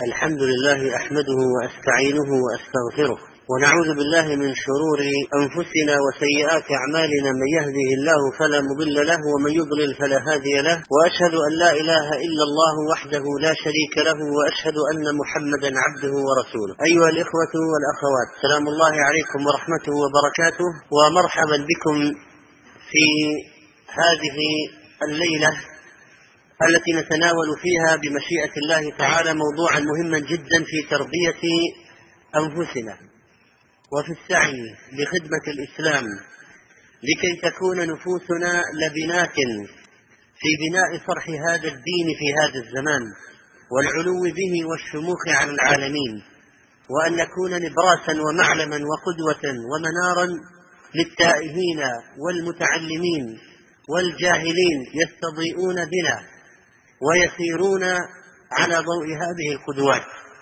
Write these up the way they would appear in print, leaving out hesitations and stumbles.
الحمد لله أحمده وأستعينه وأستغفره، ونعوذ بالله من شرور أنفسنا وسيئات أعمالنا، من يهده الله فلا مضل له ومن يضلل فلا هادي له، وأشهد أن لا إله إلا الله وحده لا شريك له، وأشهد أن محمدا عبده ورسوله. أيها الإخوة والأخوات، سلام الله عليكم ورحمته وبركاته، ومرحبا بكم في هذه الليلة التي نتناول فيها بمشيئة الله تعالى موضوعا مهما جدا في تربية أنفسنا وفي السعي لخدمة الإسلام، لكي تكون نفوسنا لبنات في بناء صرح هذا الدين في هذا الزمان والعلو به والشموخ على العالمين، وأن نكون نبراسا ومعلما وقدوة ومنارا للتائهين والمتعلمين والجاهلين يستضيئون بنا ويسيرون على ضوء هذه القدوات.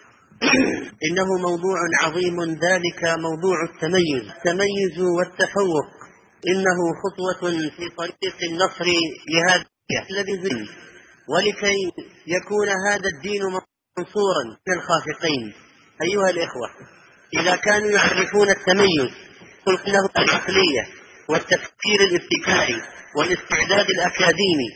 إنه موضوع عظيم، ذلك موضوع التميز والتفوق. إنه خطوة في طريق النصر لهذا الذي، ولكي يكون هذا الدين منصورا من الخافقين. أيها الإخوة، إذا كانوا يعرفون التميز قلت له العقلية والتفكير الابتكاري والاستعداد الأكاديمي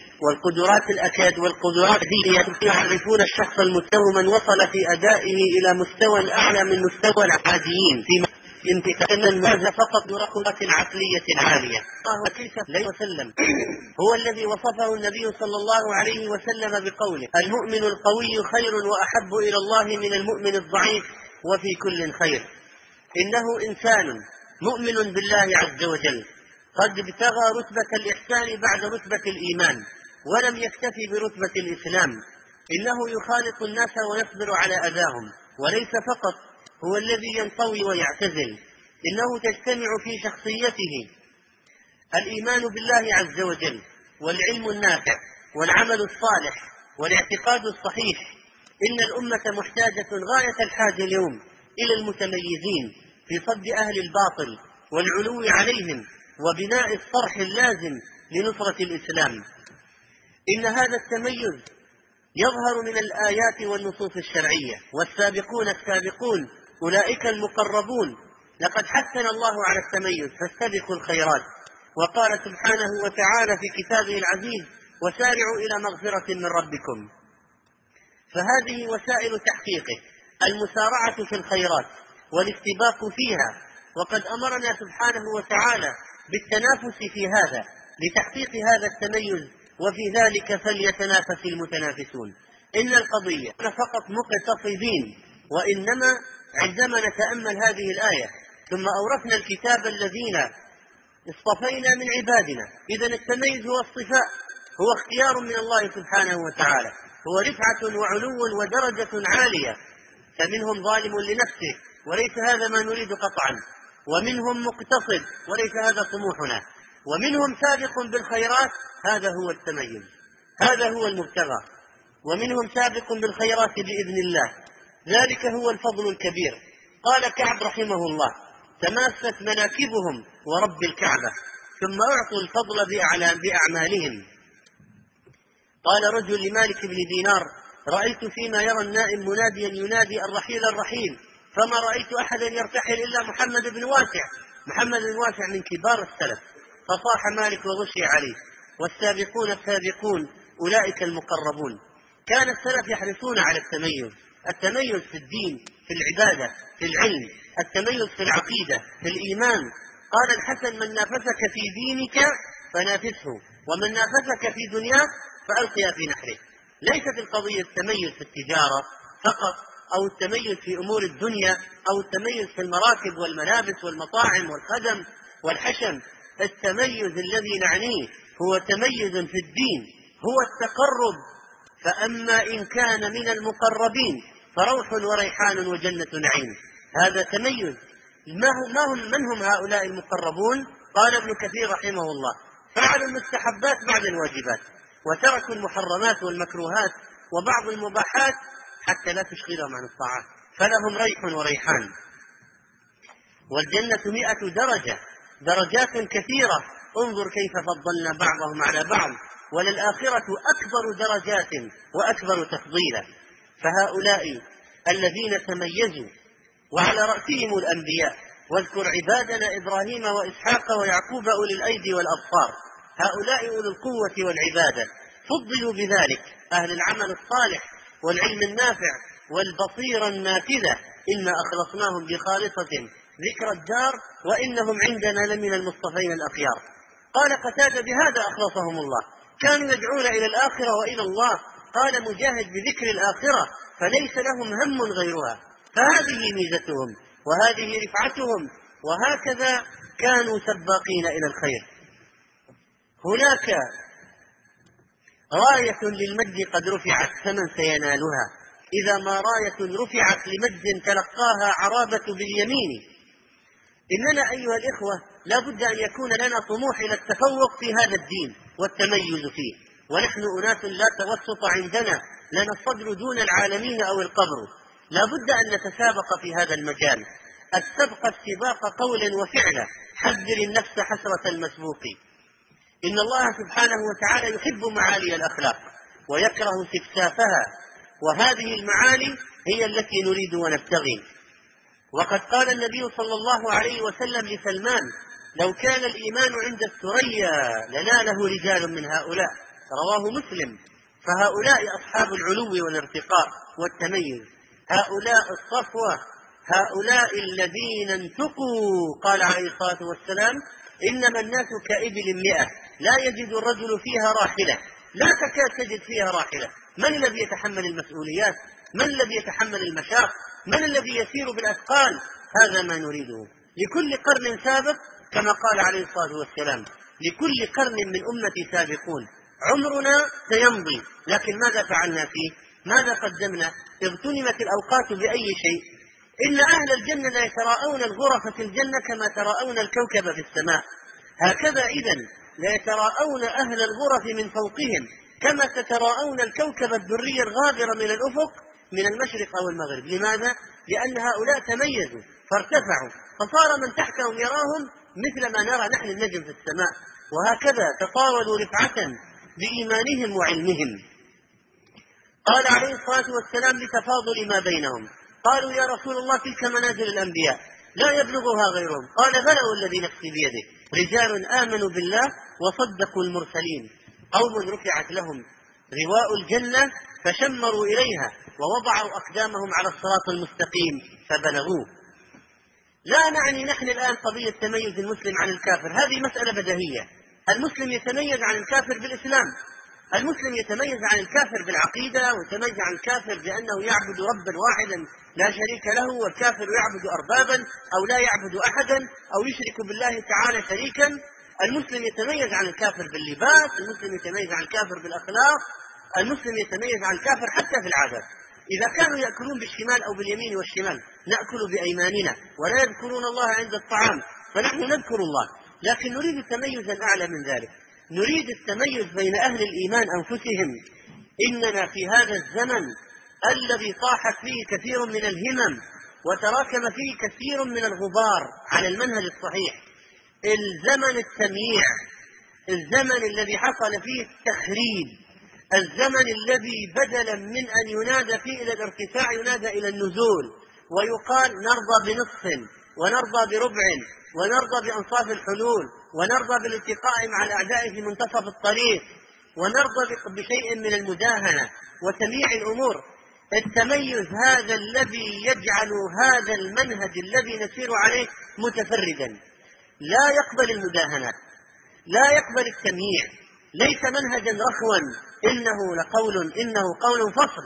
والقدرات الدينية، يعرفون الشخص المستوى من وصل في أدائه إلى مستوى أعلى من مستوى العاديين في امتثال الماذا فقط برقبة عقلية عالية. الله عليه وسلم هو الذي وصفه النبي صلى الله عليه وسلم بقوله: المؤمن القوي خير وأحب إلى الله من المؤمن الضعيف وفي كل خير. إنه إنسان مؤمن بالله عز وجل قد ابتغى رتبة الإحسان بعد رتبة الإيمان، ولم يكتفي برتبة الإسلام. إنه يخالط الناس ويصبر على أذاهم، وليس فقط هو الذي ينطوي ويعتزل، إنه تجتمع في شخصيته الإيمان بالله عز وجل والعلم النافع والعمل الصالح والاعتقاد الصحيح. إن الأمة محتاجة غاية الحاجة اليوم إلى المتميزين في صد أهل الباطل والعلو عليهم وبناء الصرح اللازم لنصرة الإسلام. إن هذا التميز يظهر من الآيات والنصوص الشرعية. والسابقون السابقون أولئك المقربون. لقد حثنا الله على التميز، فاستبقوا الخيرات. وقال سبحانه وتعالى في كتابه العزيز: وسارعوا إلى مغفرة من ربكم. فهذه وسائل تحقيقه: المسارعة في الخيرات والاستباق فيها. وقد أمرنا سبحانه وتعالى بالتنافس في هذا لتحقيق هذا التميز، وفي ذلك فليتنافس المتنافسون. إن القضية فقط مقتصدين، وإنما عندما نتأمل هذه الآية ثم أورثنا الكتاب الذين اصطفينا من عبادنا. إذن التميز هو الصفاء، هو اختيار من الله سبحانه وتعالى، هو رفعة وعلو ودرجة عالية. فمنهم ظالم لنفسه وليس هذا ما نريد قطعا، ومنهم مقتصد وليس هذا طموحنا، ومنهم سابق بالخيرات. هذا هو التميز، هذا هو المبتغى. ومنهم سابق بالخيرات بإذن الله، ذلك هو الفضل الكبير. قال كعب رحمه الله: تماست مناكبهم ورب الكعبة، ثم أعطوا الفضل بأعمالهم. قال رجل لمالك بن دينار: رأيت فيما يرى النائم مناديا ينادي: الرحيل الرحيل، فما رأيت أحدا يرتحل إلا محمد بن واسع. محمد بن واسع من كبار السلف. فصاح مالك وغشي عليه: والسابقون السابقون أولئك المقربون. كان السلف يحرصون على التميز في الدين، في العبادة، في العلم، التميز في العقيدة، في الإيمان. قال الحسن: من نافسك في دينك فنافسه، ومن نافسك في دنياك فألقيا في نحره. ليست القضية التميز في التجارة فقط، أو التميز في أمور الدنيا، أو التميز في المراكب والملابس والمطاعم والخدم والحشم. التميز الذي نعنيه هو تميز في الدين، هو التقرب. فأما إن كان من المقربين فروح وريحان وجنة نعيم. هذا تميز. من هم هؤلاء المقربون؟ قال ابن كثير رحمه الله: فعلوا المستحبات بعد الواجبات، وتركوا المحرمات والمكروهات وبعض المباحات حتى لا تشغلهم عن الطاعات، فلهم ريح وريحان. والجنة 100 درجة، درجات كثيرة. انظر كيف فضلنا بعضهم على بعض. وللآخرة أكبر درجات وأكبر تفضيلا. فهؤلاء الذين تميزوا وعلى رأسهم الأنبياء. واذكر عبادنا إبراهيم وإسحاق ويعقوب أولي الأيدي والأبصار، هؤلاء أولي القوة والعبادة، فضلوا بذلك أهل العمل الصالح والعلم النافع والبصيرة النافذة، إنا أخلصناهم بخالصة ذكر الدار وإنهم عندنا لمن المصطفين الأخيار. قال قتادة بهذا أخلصهم الله، كانوا يدعون إلى الآخرة وإلى الله. قال مجاهد بذكر الآخرة فليس لهم هم غيرها، فهذه ميزتهم وهذه رفعتهم، وهكذا كانوا سباقين إلى الخير. هناك راية للمجد قد رفعت فمن سينالها، إذا ما راية رفعت لمجد تلقاها عرابة باليمين. إننا أيها الإخوة لا بد أن يكون لنا طموح إلى التفوق في هذا الدين والتميز فيه، ونحن أناس لا توسط عندنا، لنا الصدر دون العالمين أو القبر. لا بد أن نتسابق في هذا المجال، السبق السباق قولا وفعلا، حذر النفس حسرة المسبوق. إن الله سبحانه وتعالى يحب معالي الأخلاق ويكره استكشافها، وهذه المعالي هي التي نريد ونبتغي. وقد قال النبي صلى الله عليه وسلم لسلمان: لو كان الإيمان عند الثريا لناله رجال من هؤلاء، رواه مسلم. فهؤلاء أصحاب العلو والارتقاء والتميز، هؤلاء الصفوة، هؤلاء الذين انتقوا. قال عليه الصلاة والسلام: إنما الناس كإبل 100 لا يجد الرجل فيها راحلة، لا تكاد تجد فيها راحلة. من الذي يتحمل المسؤوليات؟ من الذي يتحمل المشاق؟ من الذي يسير بالأثقال؟ هذا ما نريده. لكل قرن سابق، كما قال عليه الصلاة والسلام: لكل قرن من أمتي سابقون. عمرنا سيمضي، لكن ماذا فعلنا فيه؟ ماذا قدمنا؟ اغتنمت الأوقات بأي شيء؟ إن أهل الجنة لا يتراءون الغرف في الجنة كما تراءون الكوكب في السماء. هكذا إذن لا يتراءون أهل الغرف من فوقهم كما تتراءون الكوكب الدري الغابر من الأفق من المشرق أو المغرب. لماذا؟ لأن هؤلاء تميزوا فارتفعوا، فصار من تحتهم يراهم مثل ما نرى نحن النجم في السماء. وهكذا تطاولوا رفعة بإيمانهم وعلمهم. قال عليه الصلاة والسلام لتفاضل ما بينهم: قالوا يا رسول الله تلك منازل الأنبياء لا يبلغها غيرهم. قال: بلى والذي نفسي بيده، رجال آمنوا بالله وصدقوا المرسلين، قوم رفعت لهم رواء الجنة فشمروا إليها ووضعوا أقدامهم على الصراط المستقيم فبلغوه. لا نعني نحن الآن قضية تميز المسلم عن الكافر، هذه مسألة بديهية. المسلم يتميز عن الكافر بالإسلام، المسلم يتميز عن الكافر بالعقيدة، ويتميز عن الكافر بأنه يعبد ربا واحدا لا شريك له، والكافر يعبد أربابا أو لا يعبد أحدا أو يشرك بالله تعالى شريكا. المسلم يتميز عن الكافر باللباس، المسلم يتميز عن الكافر بالأخلاق، المسلم يتميز عن الكافر حتى في العادات. إذا كانوا يأكلون بالشمال أو باليمين والشمال نأكل بأيماننا، ولا يذكرون الله عند الطعام فنحن نذكر الله. لكن نريد تميزا أعلى من ذلك، نريد التميز بين أهل الإيمان أنفسهم. إننا في هذا الزمن الذي طاحت فيه كثير من الهمم وتراكم فيه كثير من الغبار على المنهج الصحيح، الزمن التمييع، الزمن الذي حصل فيه التخريب، الزمن الذي بدلا من أن ينادى فيه إلى الارتفاع ينادى إلى النزول، ويقال نرضى بنصف ونرضى بربع ونرضى بأنصاف الحلول ونرضى بالالتقاء مع الأعداء في منتصف الطريق ونرضى بشيء من المداهنة وتمييع الأمور. التميز هذا الذي يجعل هذا المنهج الذي نسير عليه متفردا، لا يقبل المداهنات، لا يقبل التمييع، ليس منهجا رخوا، إنه قول فصل،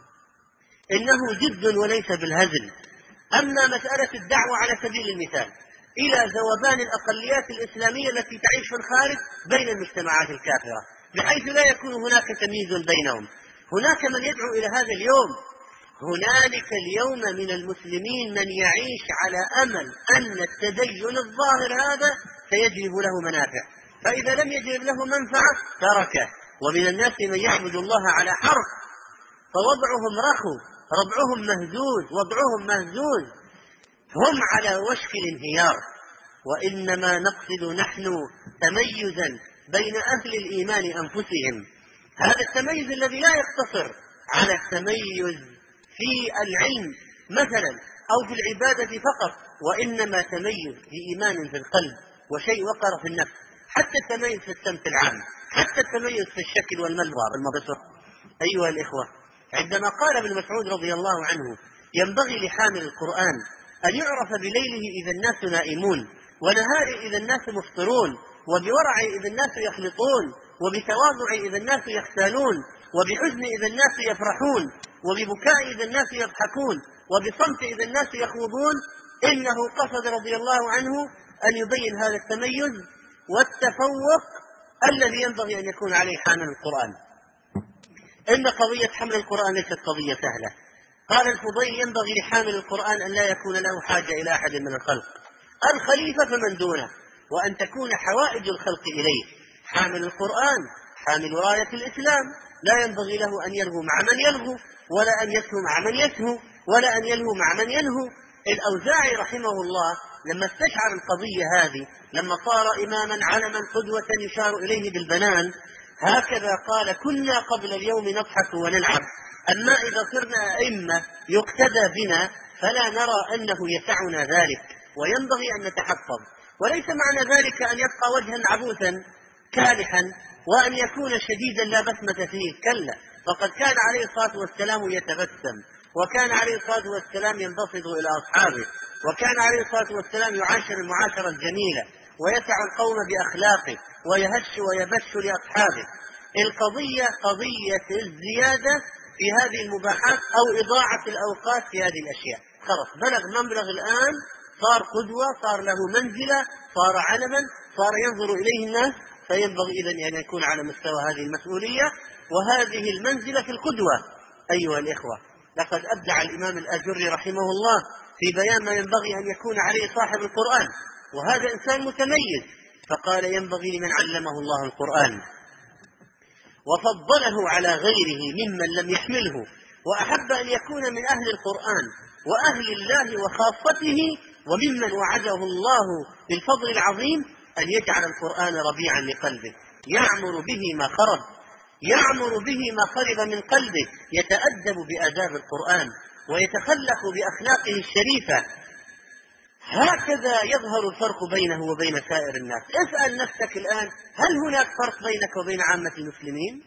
إنه جد وليس بالهزل. أما مسألة الدعوة على سبيل المثال إلى ذوبان الأقليات الإسلامية التي تعيش في الخارج بين المجتمعات الكافرة بحيث لا يكون هناك تمييز بينهم، هناك من يدعو إلى هذا اليوم. هنالك اليوم من المسلمين من يعيش على أمل أن التدين الظاهر هذا سيجلب له منافع، فإذا لم يجلب له منفعة تركه. ومن الناس من يعبد الله على حرف، فوضعهم رخو، ربعهم مهزوز، وضعهم مهزوز، هم على وشك الانهيار. وإنما نقصد نحن تميزا بين أهل الإيمان أنفسهم، هذا التميز الذي لا يقتصر على التميز في العلم مثلا أو في العبادة فقط، وإنما تميز في إيمان في القلب وشيء وقر في النفس، حتى التميز في السمت العام، حتى التميز في الشكل والمنظر المبصر. أيها الإخوة، عندما قال ابن مسعود رضي الله عنه: ينبغي لحامل القرآن أن يعرف بليله إذا الناس نائمون، ونهاره إذا الناس مفطرون، وبورع إذا الناس يخلطون، وبتواضع إذا الناس يختالون، وبحزن إذا الناس يفرحون، وببكاء إذا الناس يضحكون، وبصمت إذا الناس يخوضون. إنه قصد رضي الله عنه أن يبين هذا التميز والتفوق الذي ينبغي أن يكون عليه حامل القرآن. إن قضية حمل القرآن ليست قضية سهلة. قال الفضيل: ينبغي لحامل القرآن أن لا يكون له حاجة إلى أحد من الخلق، الخليفة فمن دونه، وأن تكون حوائج الخلق إليه. حامل القرآن حامل راية الإسلام، لا ينبغي له أن يلهو مع من يلهو، ولا أن يسهو مع من يسهو، ولا أن يلهو مع من ينهو. الأوزاعي رحمه الله لما استشعر القضية هذه، لما صار إماما علما قدوة يشار إليه بالبنان، هكذا قال: كنا قبل اليوم نضحك ونلعب، أما إذا صرنا أئمة يقتدى بنا فلا نرى أنه يسعنا ذلك، وينبغي أن نتحفظ. وليس معنى ذلك أن يبقى وجها عبوسا كالحا وأن يكون شديدا لا بسمة فيه، كلا، فقد كان عليه الصلاة والسلام يتبسم، وكان عليه الصلاة والسلام ينبسط إلى أصحابه، وكان عليه الصلاة والسلام يعاشر المعاشرة الجميلة، ويسع القوم بأخلاقه، ويهش ويبش لأصحابه. القضية قضية الزيادة في هذه المباحات أو إضاعة الأوقات في هذه الأشياء. خلاص بلغ مبلغ الآن، صار قدوة، صار له منزلة، صار علما، صار ينظر إليه الناس، فينبغي إذن أن يكون على مستوى هذه المسؤولية وهذه المنزلة في القدوة. أيها الإخوة، لقد أبدع الإمام الآجري رحمه الله في بيان ما ينبغي أن يكون عليه صاحب القرآن، وهذا إنسان متميز، فقال: ينبغي لمن علمه الله القرآن وفضله على غيره ممن لم يحمله، وأحب أن يكون من أهل القرآن وأهل الله وخاصته، وممن وعده الله بالفضل العظيم، أن يجعل القرآن ربيعا لقلبه، يعمر به ما خرب، يعمر به ما خرب من قلبه، يتأدب بآداب القرآن ويتخلق بأخلاقه الشريفة. هكذا يظهر الفرق بينه وبين سائر الناس. اسأل نفسك الآن: هل هناك فرق بينك وبين عامة المسلمين؟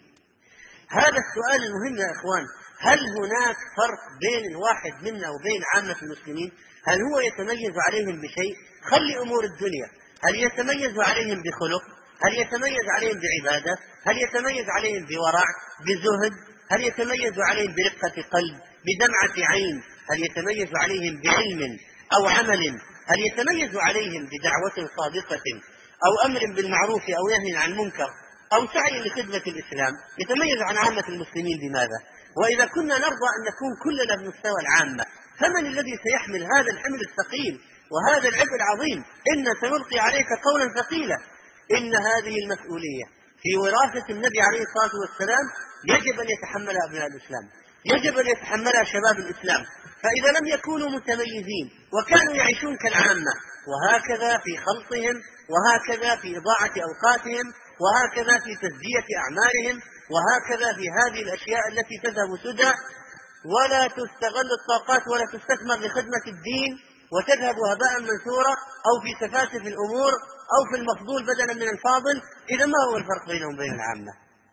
هذا السؤال المهم يا إخوان. هل هناك فرق بين الواحد منا وبين عامة المسلمين؟ هل هو يتميز عليهم بشيء؟ خلي أمور الدنيا. هل يتميز عليهم بخلق؟ هل يتميز عليهم بعبادة؟ هل يتميز عليهم بورع، بزهد؟ هل يتميز عليهم برقة قلب، بدمعة عين؟ هل يتميز عليهم بعلم أو عمل؟ هل يتميز عليهم بدعوة صادقة أو أمر بالمعروف أو نهي عن منكر أو سعي لخدمة الإسلام؟ يتميز عن عامة المسلمين بماذا؟ وإذا كنا نرضى أن نكون كلنا بمستوى العامة، فمن الذي سيحمل هذا الحمل الثقيل وهذا العبء العظيم؟ إن سنلقي عليك قولا ثقيلا. إن هذه المسؤولية في وراثة النبي عليه الصلاة والسلام يجب أن يتحملها أبناء الإسلام، يجب أن يتحملها شباب الإسلام. فإذا لم يكونوا متميزين وكانوا يعيشون كالعامة، وهكذا في خلطهم، وهكذا في إضاعة أوقاتهم، وهكذا في تزكية أعمالهم، وهكذا في هذه الأشياء التي تذهب سدى ولا تستغل الطاقات ولا تستثمر لخدمة الدين وتذهب هباء منثورا، أو في سفاسف الأمور، أو في المفضول بدلا من الفاضل. إذا ما هو الفرق بينهم وبين العامة؟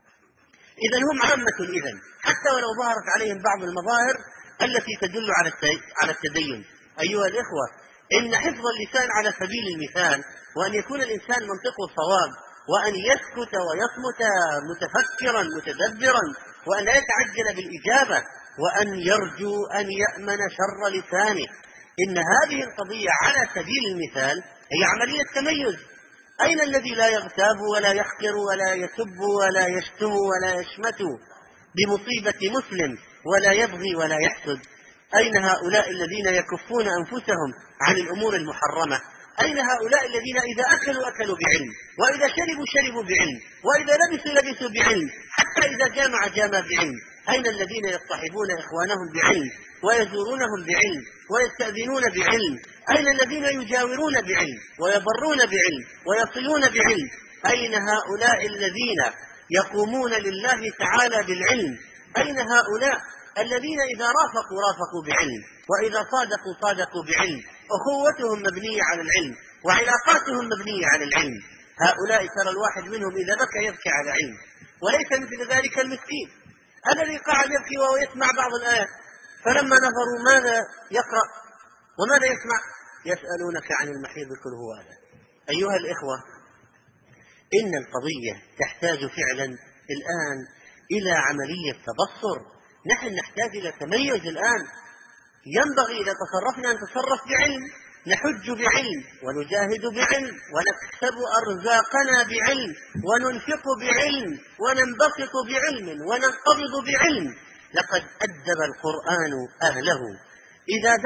إذا هم عامة إذن، حتى ولو ظهرت عليهم بعض المظاهر التي تدل على التدين. أيها الإخوة، إن حفظ اللسان على سبيل المثال، وأن يكون الإنسان منطقه صواب، وأن يسكت ويصمت متفكرا متدبرا، وأن لا يتعجل بالإجابة، وأن يرجو أن يأمن شر لسانه. إن هذه القضية على سبيل المثال هي عملية تميز. أين الذي لا يغتاب ولا يحقر ولا يسب ولا يشتم ولا يشمت بمصيبة مسلم ولا يبغي ولا يحسد؟ أين هؤلاء الذين يكفون أنفسهم عن الأمور المحرمة؟ أين هؤلاء الذين إذا أكلوا بعلم، وإذا شربوا بعلم، وإذا لبسوا بعلم، حتى إذا جامع بعلم؟ أين الذين يصطحبون إخوانهم بعلم، ويزورونهم بعلم، ويستأذنون بعلم؟ أين الذين يجاورون بعلم، ويبرون بعلم، ويصلون بعلم؟ أين هؤلاء الذين يقومون لله تعالى بالعلم؟ أين هؤلاء الذين إذا رافقوا بعلم، وإذا صادقوا بعلم، أخوتهم مبنية على العلم، وعلاقاتهم مبنية على العلم. هؤلاء ترى الواحد منهم إذا بكى يبكي على علم، وليس مثل ذلك المسكين الذي قاعد يبكي وهو يسمع بعض الآيات، فلما نظروا ماذا يقرأ وماذا يسمع؟ يسألونك عن المحيض قل هو أذى. أيها الإخوة، إن القضية تحتاج فعلا الآن إلى عملية تبصر. نحن نحتاج إلى تميز الآن. ينبغي إذا تصرفنا أن نتصرف بعلم، نحج بعلم، ونجاهد بعلم، ونكسب أرزاقنا بعلم، وننفق بعلم، وننبسط بعلم، وننقبض بعلم. لقد أدب القرآن أهله. إذا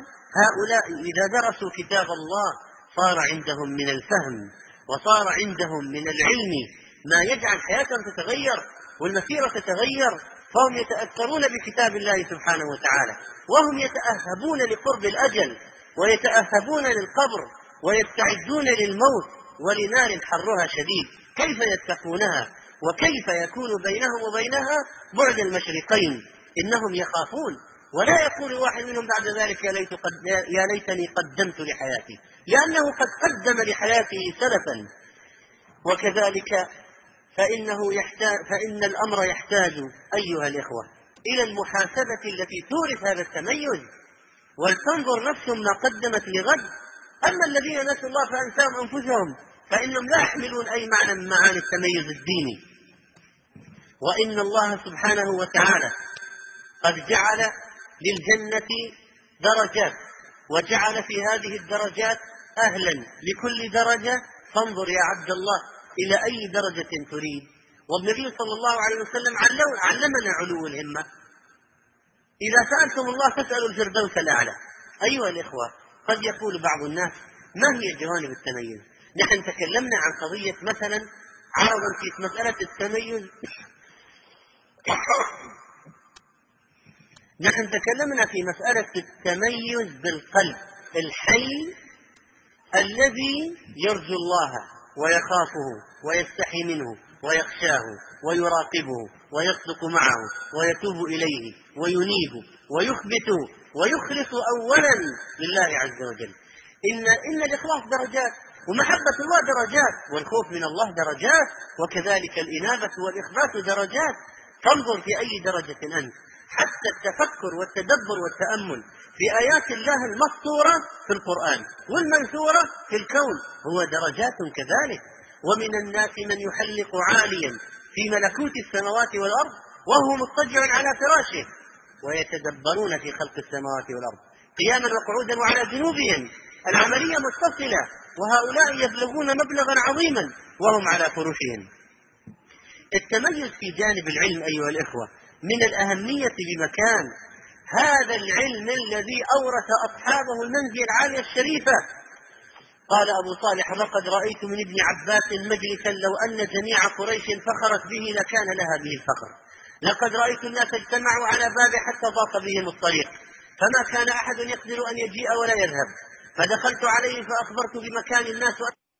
درسوا كتاب الله صار عندهم من الفهم وصار عندهم من العلم ما يجعل حياتهم تتغير والمسيرة تتغير، فهم يتأثرون بكتاب الله سبحانه وتعالى، وهم يتأهبون لقرب الأجل، ويتأهبون للقبر، ويستعدون للموت ولنار حرها شديد. كيف يتقونها؟ وكيف يكون بينهم وبينها بعد المشرقين؟ إنهم يخافون، ولا يقول واحد منهم بعد ذلك يا ليتني قدمت لحياتي، لأنه قد قدم لحياته سلفا. وكذلك فإن الأمر يحتاج أيها الإخوة إلى المحاسبة التي تورث هذا التميز، ولتنظر نفس ما قدمت لغد. أما الذين نسوا الله فأنساهم أنفسهم، فإنهم لا يحملون أي معنى من معاني التميز الديني. وإن الله سبحانه وتعالى قد جعل للجنة درجات، وجعل في هذه الدرجات أهلا لكل درجة. فانظر يا عبد الله إلى أي درجة تريد. والنبي صلى الله عليه وسلم علمنا علو الهمة. إذا سألتم الله فاسألوا الفردوس الأعلى. أيها الإخوة، قد يقول بعض الناس ما هي جوانب التميز؟ نحن تكلمنا عن قضية مثلا عرضا في مسألة التميز نحن تكلمنا في مسألة التميز بالقلب الحي الذي يرجو الله ويخافه ويستحي منه ويخشاه ويراقبه ويصدق معه ويتوب إليه وينيب ويخبت ويخلص أولا لله عز وجل. إن الإخلاص درجات، ومحبة الله درجات، والخوف من الله درجات، وكذلك الإنابة والإخبات درجات. تنظر في أي درجة أنت. حتى التفكر والتدبر والتأمل في آيات الله المسطورة في القرآن والمنثورة في الكون هو درجات كذلك. ومن الناس من يحلق عاليا في ملكوت السماوات والأرض وهو مضطجع على فراشه ويتدبرون في خلق السماوات والأرض قياما وقعودا وعلى جنوبهم. العملية متصلة، وهؤلاء يبلغون مبلغا عظيما وهم على فرشهم. التميز في جانب العلم أيها الإخوة من الأهمية بمكان. هذا العلم الذي أورث أصحابه المنزل العالية الشريفة. قال أبو صالح: لقد رأيت من ابن عباس مجلسا لو أن جميع قريش فخرت به لكان لها به الفخر. لقد رأيت الناس اجتمعوا على بابه حتى ضاق بهم الطريق، فما كان أحد يقدر أن يجيء ولا يذهب، فدخلت عليه فأخبرت بمكان الناس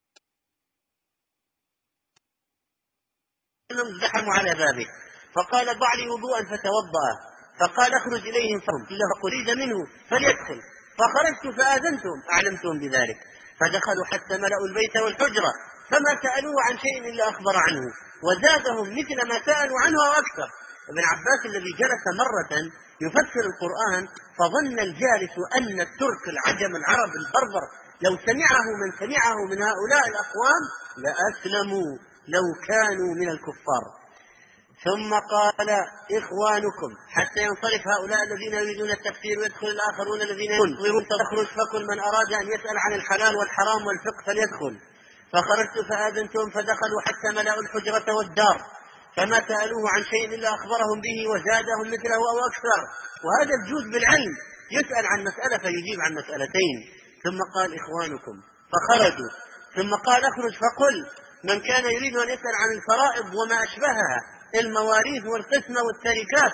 أنهم زحموا على بابه، فقال: ضع لي وضوءا فتوضأ، فقال: اخرج إليهم فهم إلا قريد منه فليدخل. فخرجت فآذنتهم أعلمتهم بذلك، فدخلوا حتى ملأوا البيت والحجرة، فما سألوه عن شيء إلا أخبر عنه وزادهم مثل ما سألوا عنه وأكثر. ابن عباس الذي جلس مرة يفسر القرآن فظن الجالس أن الترك العجم العرب البربر لو سمعه من سمعه من هؤلاء الأقوام لأسلموا لو كانوا من الكفار. ثم قال: إخوانكم، حتى ينصرف هؤلاء الذين يريدون التكفير ويدخل الآخرون الذين ينظرون تخرج، فكل من أراد أن يسأل عن الحلال والحرام والفقه فليدخل. فخرجت فآذنتهم فدخلوا حتى ملأوا الحجرة والدار، فما سألوه عن شيء إلا أخبرهم به وزادهم مثله أو أكثر. وهذا الجود بالعلم، يسأل عن مسألة فيجيب عن مسألتين. ثم قال: إخوانكم، فخرجوا. ثم قال: اخرج فقل من كان يريد أن يسأل عن الفرائض وما أشبهها، المواريث والقسمة والتركات،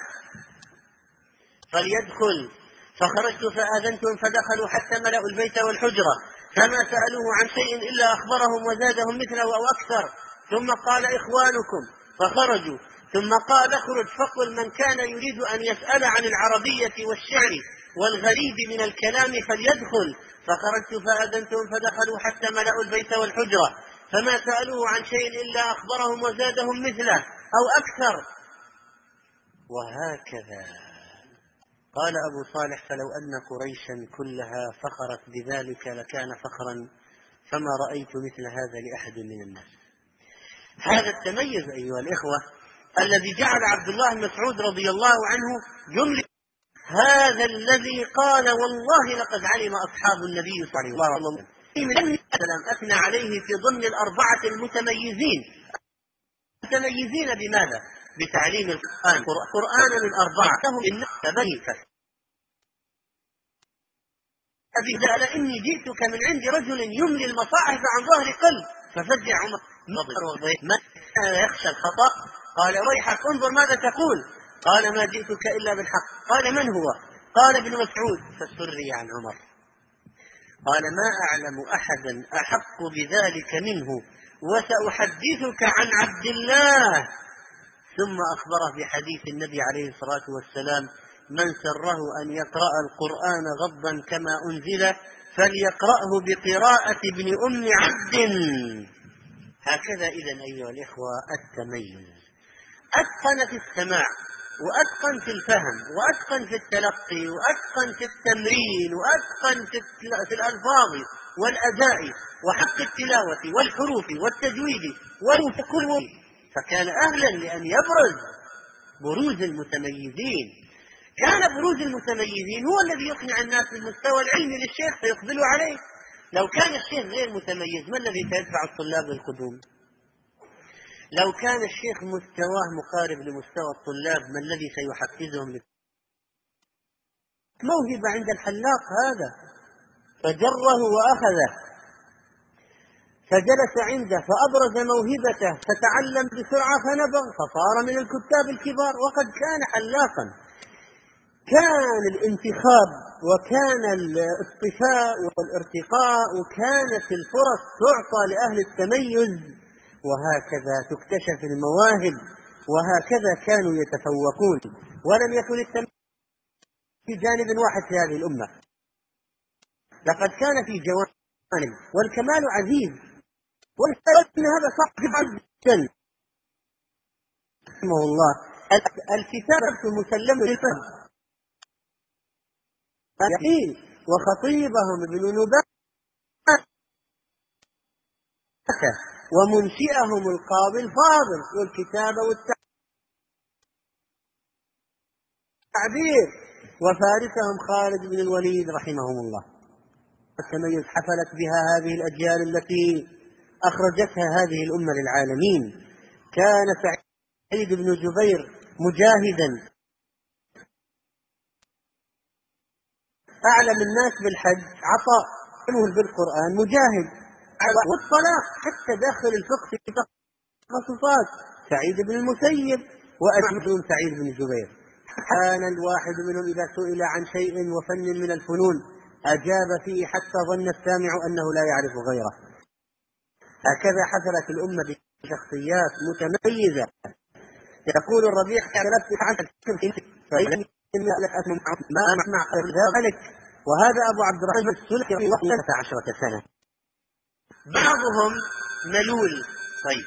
فليدخل. فخرجت فآذنتهم فدخلوا حتى ملأوا البيت والحجرة، فما سألوه عن شيء إلا أخبرهم وزادهم مثله أو أكثر. ثم قال: إخوانكم، فخرجوا. ثم قال اخرج فقل من كان يريد أن يسأل عن العربية والشعر والغريب من الكلام فليدخل. فخرجت فأذنتهم فدخلوا حتى ملأوا البيت والحجرة، فما سألوه عن شيء إلا أخبرهم وزادهم مثله أو أكثر. وهكذا قال أبو صالح: فلو أن قريشا كلها فخرت بذلك لكان فخرا، فما رأيت مثل هذا لأحد من الناس. هذا التميز أيها الإخوة الذي جعل عبد الله بن مسعود رضي الله عنه يملك هذا الذي قال: والله لقد علم أصحاب النبي صلى الله عليه وسلم أثنى عليه في ضمن الأربعة المتميزين. متميزين بماذا؟ بتعليم القرآن. قرآن من أربعة لهم إنك بنيك أبي قال: إني جئتك من عند رجل يملي المصاحف عن ظهر قلب. ففزع عمر ما يخشى الخطأ. قال: ويحك انظر ماذا تقول. قال: ما جئتك إلا بالحق. قال: من هو؟ قال: ابن مسعود. فسري عن عمر. قال: ما أعلم أحدا أحق بذلك منه، وسأحدثك عن عبد الله. ثم أخبره بحديث النبي عليه الصلاة والسلام: من سره أن يقرأ القرآن غضا كما أنزل فليقرأه بقراءة ابن أم عبد. هكذا إذن أيها الإخوة التميز. أتقن في السماع، وأتقن في الفهم، وأتقن في التلقي، وأتقن في التمرين، وأتقن في الألفاظ والأداء وحق التلاوة والحروف والتجويد والكل، فكان أهلا لأن يبرز بروز المتميزين. كان بروز المتميزين هو الذي يقنع الناس بالمستوى العلمي للشيخ فيقبلوا عليه. لو كان الشيخ غير متميز ما الذي سيدفع الطلاب للقدوم؟ لو كان الشيخ مستواه مقارب لمستوى الطلاب ما الذي سيحفزهم موهبة عند الحلاق هذا. فجره وأخذه فجلس عنده فأبرز موهبته فتعلم بسرعة فنبغ فصار من الكتاب الكبار. وقد كان حلاقا. كان الانتخاب وكان الاصطفاء والارتقاء وكانت الفرص تعطى لأهل التميز، وهكذا تكتشف المواهب، وهكذا كانوا يتفوقون. ولم يكن التمييز في جانب واحد في هذه الأمة، لقد كان في جوانب، والكمال عزيز، وإن هذا صعب جدا. رحمه الله الكتابة مسلم للفهم وخطيبهم ابن نبات ومنشئهم القاضي الفاضل والكتابة والتعبير وفارسهم خالد بن الوليد رحمهم الله. التميز حفلت بها هذه الأجيال التي أخرجتها هذه الأمة للعالمين. كان سعيد بن جبير مجاهدا أعلم الناس بالحج، عطاء بالقرآن مجاهد، والصلاة حتى داخل الفقه في تخصصات سعيد بن المسيب وأجمعهم سعيد بن جبير. كان الواحد منهم إذا سئل عن شيء وفن من الفنون أجاب فيه حتى ظن السامع أنه لا يعرف غيره. هكذا حصلت الأمة بشخصيات متميزة. يقول الربيع كانت عن فإن ما مع ذلك. وهذا أبو عبد الرحمن السلكي 13 سنة. بعضهم ملول، طيب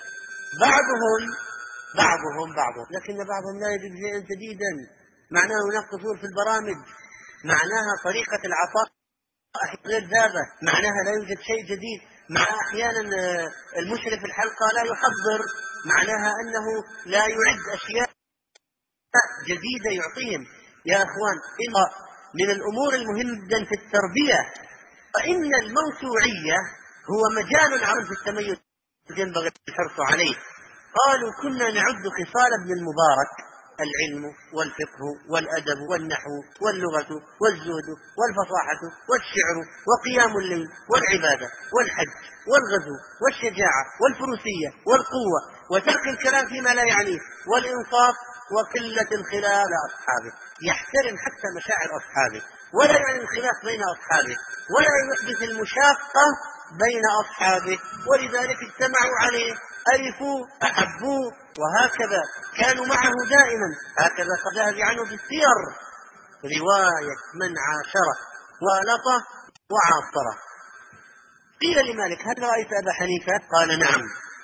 بعضهم لكن بعضهم لا يجد شيئا جديدا. معناه هناك قصور في البرامج، معناها طريقة العطاء غير ذابة، معناها لا يوجد شيء جديد، معناها أحيانا المشرف الحلقة لا يحضر، معناها أنه لا يعد أشياء جديدة يعطيهم. يا أخوان، إن من الأمور المهمة جدا في التربية فإن الموسوعية هو مجال عام في التميز ينبغي الحرص عليه. قالوا كنا نعد خصال ابن المبارك: العلم والفقه والأدب والنحو واللغة والزهد والفصاحة والشعر وقيام الليل والعبادة والحج والغزو والشجاعة والفروسية والقوة وترك الكلام فيما لا يعنيه والإنصاف وقلة الخلاف على أصحابه. يحترم حتى مشاعر أصحابه ولا يعني الخلاف بين أصحابه ولا يحدث المشاقة بين أصحابه، ولذلك اجتمعوا عليه ألفوا أحبوا، وهكذا كانوا معه دائما. هكذا قد ذهب عنه في السير رواية من عاشره ولطه وعاصره. قيل لمالك: هل رأيت أبا حنيفة؟ قال: نعم،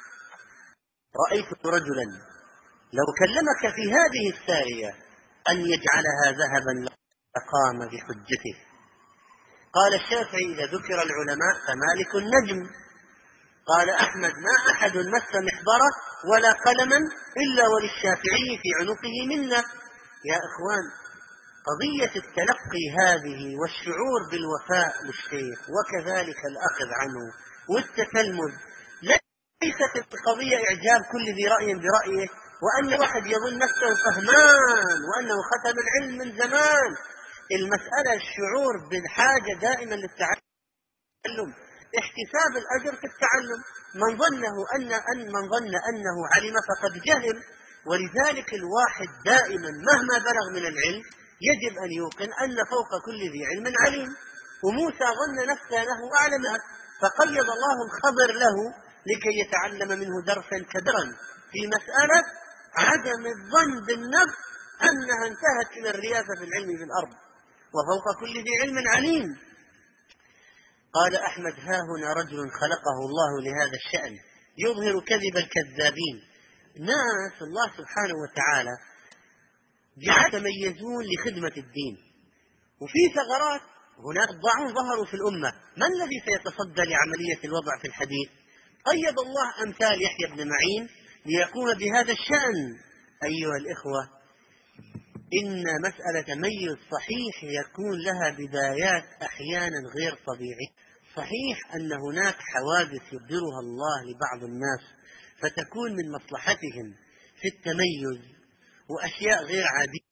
رأيت رجلا لو كلمك في هذه السارية أن يجعلها ذهبا لقام بحجته. قال الشافعي: إذا ذكر العلماء فمالك النجم. قال أحمد: ما أحد مس محبرة ولا قلما إلا وللشافعي في عنقه منة. يا إخوان، قضية التلقي هذه والشعور بالوفاء للشيخ وكذلك الأخذ عنه والتتلمذ ليست القضية إعجاب كل ذي رأي برأيه، وأن واحد يظن نفسه فهمان وأنه ختم العلم من زمان. المسألة الشعور بالحاجة دائما للتعلم، احتساب الأجر في التعلم. من ظن أنه علم فقد جهل. ولذلك الواحد دائما مهما بلغ من العلم يجب أن يوقن أن فوق كل ذي علم عليم. وموسى ظن نفسه أنه أعلم، فقيض الله الخضر له لكي يتعلم منه درسا كبيرا في مسألة عدم الظن بالنفس أنها انتهت إلى الرياسة في العلم في الأرض، وفوق كل ذي علم عليم. قال أحمد: ها هنا رجل خلقه الله لهذا الشأن يظهر كذب الكذابين. ناس الله سبحانه وتعالى يتميزون لخدمة الدين، وفي ثغرات هناك ضاعون ظهروا في الأمة. ما الذي سيتصدى لعملية الوضع في الحديث؟ قيض الله أمثال يحيى بن معين ليقوم بهذا الشأن. أيها الإخوة، إن مسألة تميز صحيح يكون لها بدايات أحيانا غير طبيعية. صحيح أن هناك حوادث يقدرها الله لبعض الناس فتكون من مصلحتهم في التميز وأشياء غير عادية،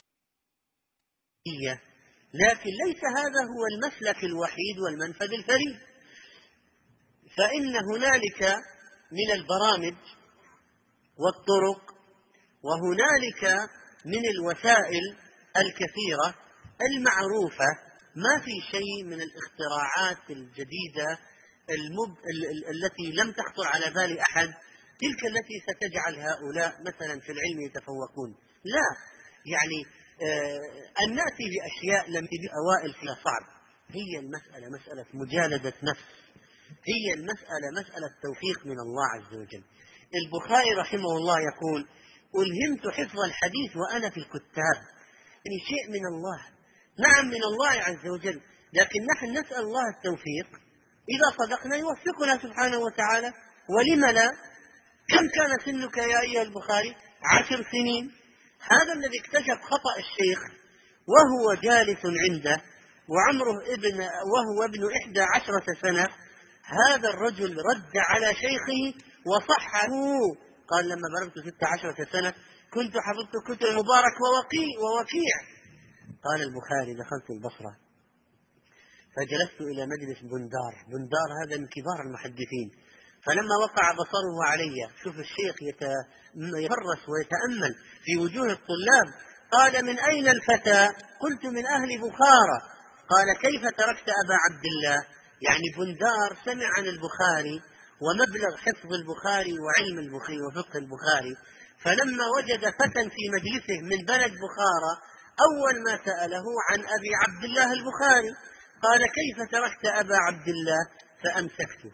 لكن ليس هذا هو المسلك الوحيد والمنفذ الفريد. فإن هنالك من البرامج والطرق وهنالك من الوسائل الكثيرة المعروفة، ما في شيء من الاختراعات الجديدة التي لم تخطر على بال أحد، تلك التي ستجعل هؤلاء مثلا في العلم يتفوقون. لا، يعني أن نأتي بأشياء لم تجد أوائل فيها صعب. هي المسألة مسألة مجالدة نفس، هي المسألة مسألة توفيق من الله عز وجل. البخاري رحمه الله يقول: ألهمت حفظ الحديث وأنا في الكتاب. يعني شيء من الله، نعم من الله عز وجل، لكن نحن نسأل الله التوفيق. إذا صدقنا يوفقنا سبحانه وتعالى، ولم لا؟ كم كان سنك يا أيها البخاري؟ 10 سنين. هذا الذي اكتشف خطأ الشيخ وهو جالس عنده وهو ابن 11 سنة، هذا الرجل رد على شيخه وصحه. قال: لما بلغت 16 سنة كنت حفظت كتب مبارك ووكيع. قال البخاري: دخلت البصرة فجلست إلى مجلس بندار هذا من كبار المحدثين، فلما وقع بصره علي، شوف الشيخ يفرس ويتأمل في وجوه الطلاب، قال: من أين الفتى؟ قلت: من أهل بخارى. قال: كيف تركت أبا عبد الله؟ يعني بندار سمع عن البخاري ومبلغ حفظ البخاري وعلم البخاري وفقه البخاري، فلما وجد فتى في مجلسه من بلد بخارى أول ما سأله عن أبي عبد الله البخاري. قال: كيف تركت أبا عبد الله؟ فأمسكته.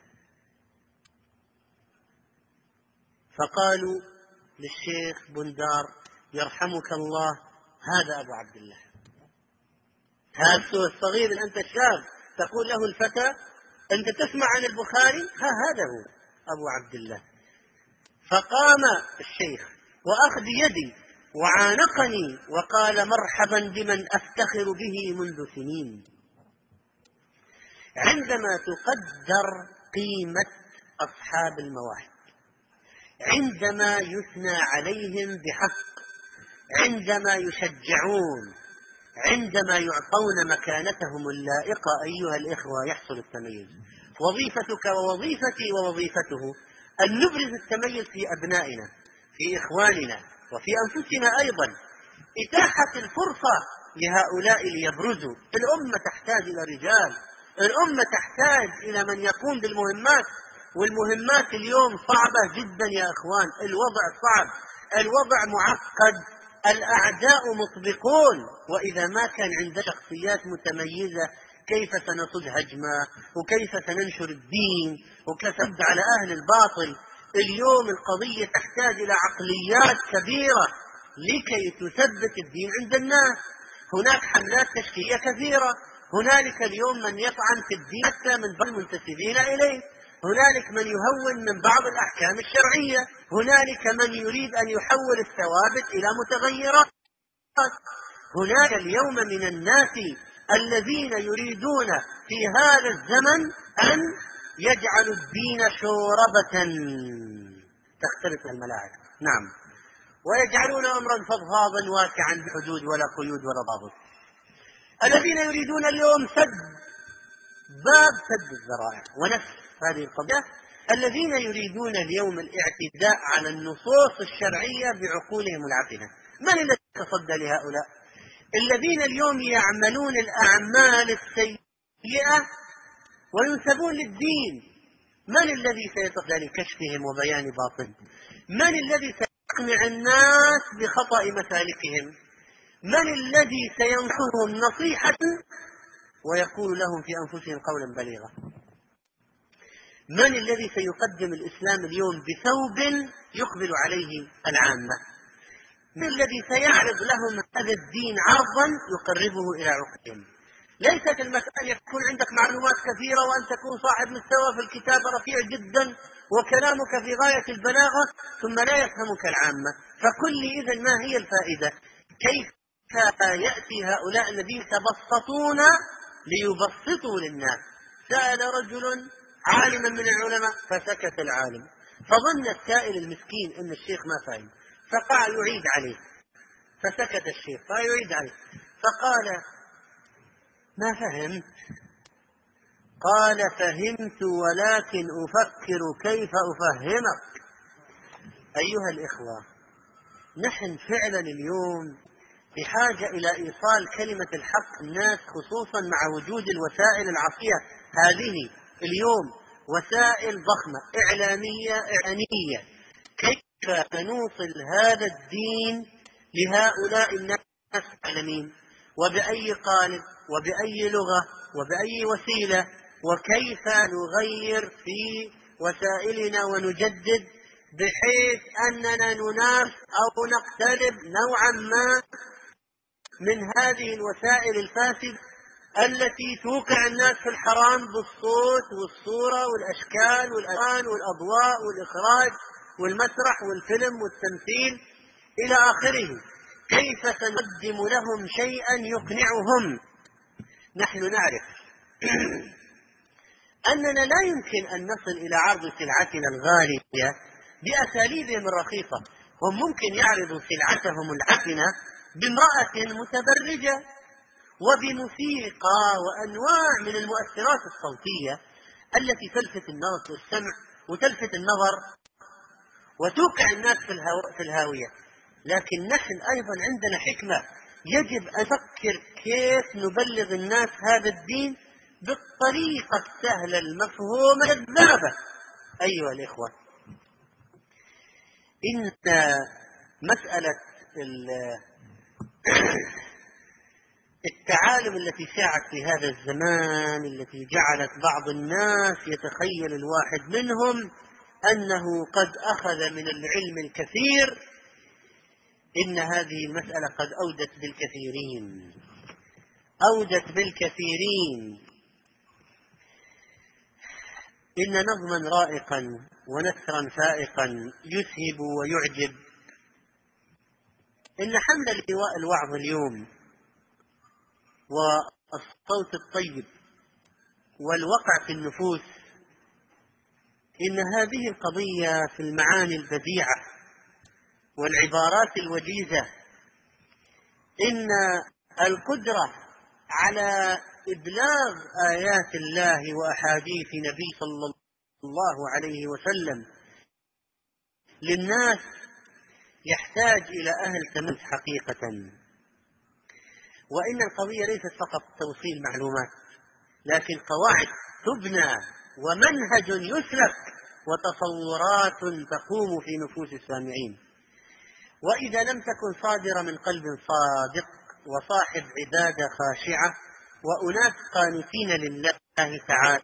فقالوا للشيخ بندار: يرحمك الله، هذا أبو عبد الله، هذا الصغير أنت الشاب تقول له الفتى أنت تسمع عن البخاري؟ هذا هو أبو عبد الله. فقام الشيخ وأخذ يدي وعانقني وقال: مرحبا بمن أفتخر به منذ سنين. عندما تقدر قيمة أصحاب المواهب، عندما يثنى عليهم بحق، عندما يشجعون، عندما يعطون مكانتهم اللائقة، أيها الإخوة يحصل التميز. وظيفتك ووظيفتي ووظيفته أن نبرز التميز في أبنائنا، في إخواننا، وفي أنفسنا أيضا. إتاحة الفرصة لهؤلاء ليبرزوا. الأمة تحتاج إلى رجال، الأمة تحتاج إلى من يقوم بالمهمات، والمهمات اليوم صعبة جدا يا إخوان، الوضع صعب، الوضع معقد، الأعداء مطبقون، وإذا ما كان عند شخصيات متميزة كيف سنصد هجمة، وكيف سننشر الدين، وكيف سنرد على أهل الباطل. اليوم القضية تحتاج إلى عقليات كبيرة لكي تثبت الدين عند الناس. هناك حملات تشكيلية كثيرة، هنالك اليوم من يطعن في الدين حتى من بعض المنتسبين إليه، هنالك من يهون من بعض الأحكام الشرعية، هنالك من يريد أن يحول الثوابت إلى متغيرات. هناك اليوم من الناس الذين يريدون في هذا الزمن أن يجعلوا الدين شوربة تختلط الملاعب، نعم، ويجعلون أمرا فضفاضا واسعا بحدود ولا قيود ولا ضابط. الذين يريدون اليوم باب سد الذرائع ونفس هذه القضية، الذين يريدون اليوم الاعتداء على النصوص الشرعية بعقولهم العفنة. من الذي يتصدى لهؤلاء؟ الذين اليوم يعملون الأعمال السيئة وينسبون للدين. من الذي سيتصدى لكشفهم وبيان باطل؟ من الذي سيقنع الناس بخطأ مسالكهم؟ من الذي سينصحهم نصيحة ويقول لهم في أنفسهم قولا بليغا؟ من الذي سيقدم الإسلام اليوم بثوب يقبل عليه العامة؟ من الذي سيعرض لهم هذا الدين عرضا يقربه إلى عقولهم؟ ليست المسألة يكون عندك معلومات كثيرة وأن تكون صاحب مستوى في الكتابة رفيع جدا وكلامك في غاية البلاغة ثم لا يفهمك العامة. فقل لي إذن ما هي الفائدة؟ كيف يأتي هؤلاء الذين يتبسطون ليبسطوا للناس؟ سأل رجل عالما من العلماء فسكت العالم، فظن السائل المسكين ان الشيخ ما فهم، فقال يعيد عليه، فسكت الشيخ فيعيد عليه، فقال ما فهمت؟ قال فهمت ولكن أفكر كيف أفهمك. أيها الإخوة، نحن فعلا اليوم بحاجة إلى إيصال كلمة الحق للناس، خصوصا مع وجود الوسائل العصرية هذه اليوم، وسائل ضخمة إعلامية إعلانية. كيف نوصل هذا الدين لهؤلاء الناس العالمين، وبأي قالب وبأي لغة وبأي وسيلة، وكيف نغير في وسائلنا ونجدد بحيث أننا ننافس أو نقترب نوعا ما من هذه الوسائل الفاسدة التي توقع الناس في الحرام بالصوت والصورة والأشكال والألوان والأضواء والإخراج والمسرح والفيلم والتمثيل إلى آخره. كيف سنقدم لهم شيئا يقنعهم؟ نحن نعرف أننا لا يمكن أن نصل إلى عرض سلعتنا الغالية بأساليبهم الرخيصة. هم ممكن يعرضوا سلعتهم العفنة بامرأة متبرجة وبموسيقى وأنواع من المؤثرات الصوتية التي تلفت النظر والسمع وتلفت النظر وتوقع الناس في الهاوية. لكن نحن أيضا عندنا حكمة، يجب أن نفكر كيف نبلغ الناس هذا الدين بالطريقة السهلة المفهومة الجذابة. أيها الإخوة، إن مسألة التعالم التي شاعت في هذا الزمان، التي جعلت بعض الناس يتخيل الواحد منهم أنه قد أخذ من العلم الكثير، إن هذه المسألة قد أودت بالكثيرين. إن نظما رائقا ونثرا فائقا يسهب ويعجب. إن حمل لواء الوعظ اليوم والصوت الطيب والوقع في النفوس، إن هذه القضية في المعاني البديعة والعبارات الوجيزة، إن القدرة على إبلاغ آيات الله وأحاديث نبي صلى الله عليه وسلم للناس يحتاج إلى أهل تمييز حقيقة. وإن القضية ليست فقط توصيل معلومات، لكن قواعد تبنى ومنهج يسلك وتصورات تقوم في نفوس السامعين. وإذا لم تكن صادرة من قلب صادق وصاحب عبادة خاشعة وأناس قانتين لله تعالى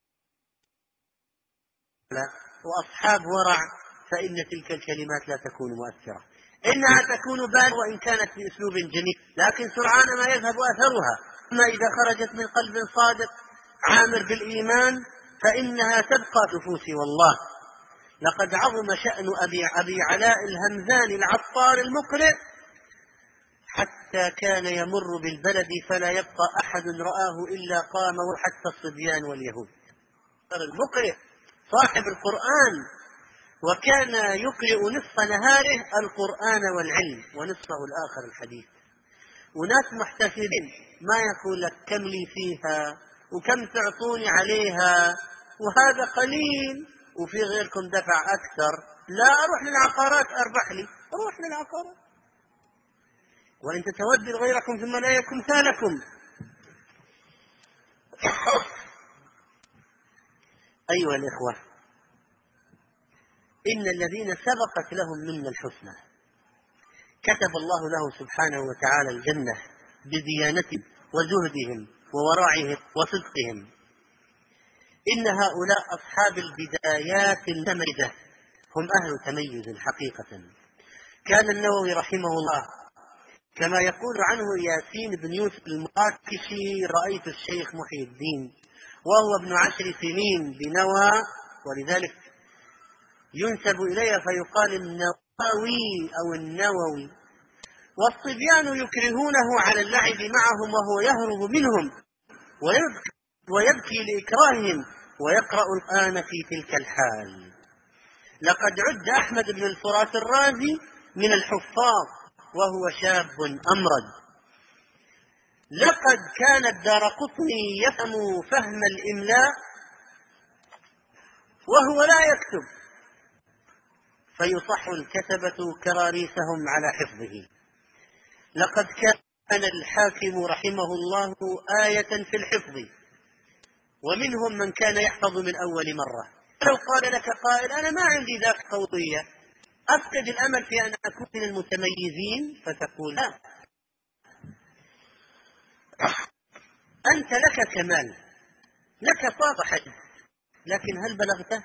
وأصحاب ورع، فإن تلك الكلمات لا تكون مؤثرة. إنها تكون بال وإن كانت بأسلوب جميل، لكن سرعان ما يذهب أثرها. أما إذا خرجت من قلب صادق عامر بالإيمان فإنها تبقى نفوسي. والله لقد عظم شأن أبي علاء الهمذاني العطار المقرئ حتى كان يمر بالبلد فلا يبقى أحد رآه إلا قامه حتى الصبيان واليهود. المقرئ صاحب القرآن، وكان يقرئ نصف نهاره القرآن والعلم ونصفه الآخر الحديث. وناس محتسبين، ما يقول لك كم لي فيها وكم تعطوني عليها وهذا قليل وفي غيركم دفع أكثر، لا أروح للعقارات أربح لي، أروح للعقارات وإن تتودد غيركم ثم لا يكن مثالكم. أيها الإخوة، إن الذين سبقت لهم منا الحسنى كتب الله له سبحانه وتعالى الجنة بديانتهم وزهدهم وورعهم وصدقهم. إن هؤلاء أصحاب البدايات المتميزة هم أهل تميز حقيقة. كان النووي رحمه الله كما يقول عنه ياسين بن يوسف المقاكشي: رأيت الشيخ محي الدين وهو ابن 10 سنين بنوى، ولذلك ينسب إليه فيقال النووي أو النووي، والصبيان يكرهونه على اللعب معهم وهو يهرب منهم ويبكي لإكراههم ويقرأ القرآن في تلك الحال. لقد عد أحمد بن الفرات الرازي من الحفاظ وهو شاب أمرد. لقد كان الدارقطني يفهم فهم الإملاء وهو لا يكتب، فيصح الكتبة كراريسهم على حفظه. لقد كان الحاكم رحمه الله آية في الحفظ، ومنهم من كان يحفظ من أول مرة. لو قال لك قائل: أنا ما عندي ذاك قوية، أفقد الأمل في أن أكون من المتميزين، فتقول: لا، أنت لك كمال، لك طاقة حد، لكن هل بلغته؟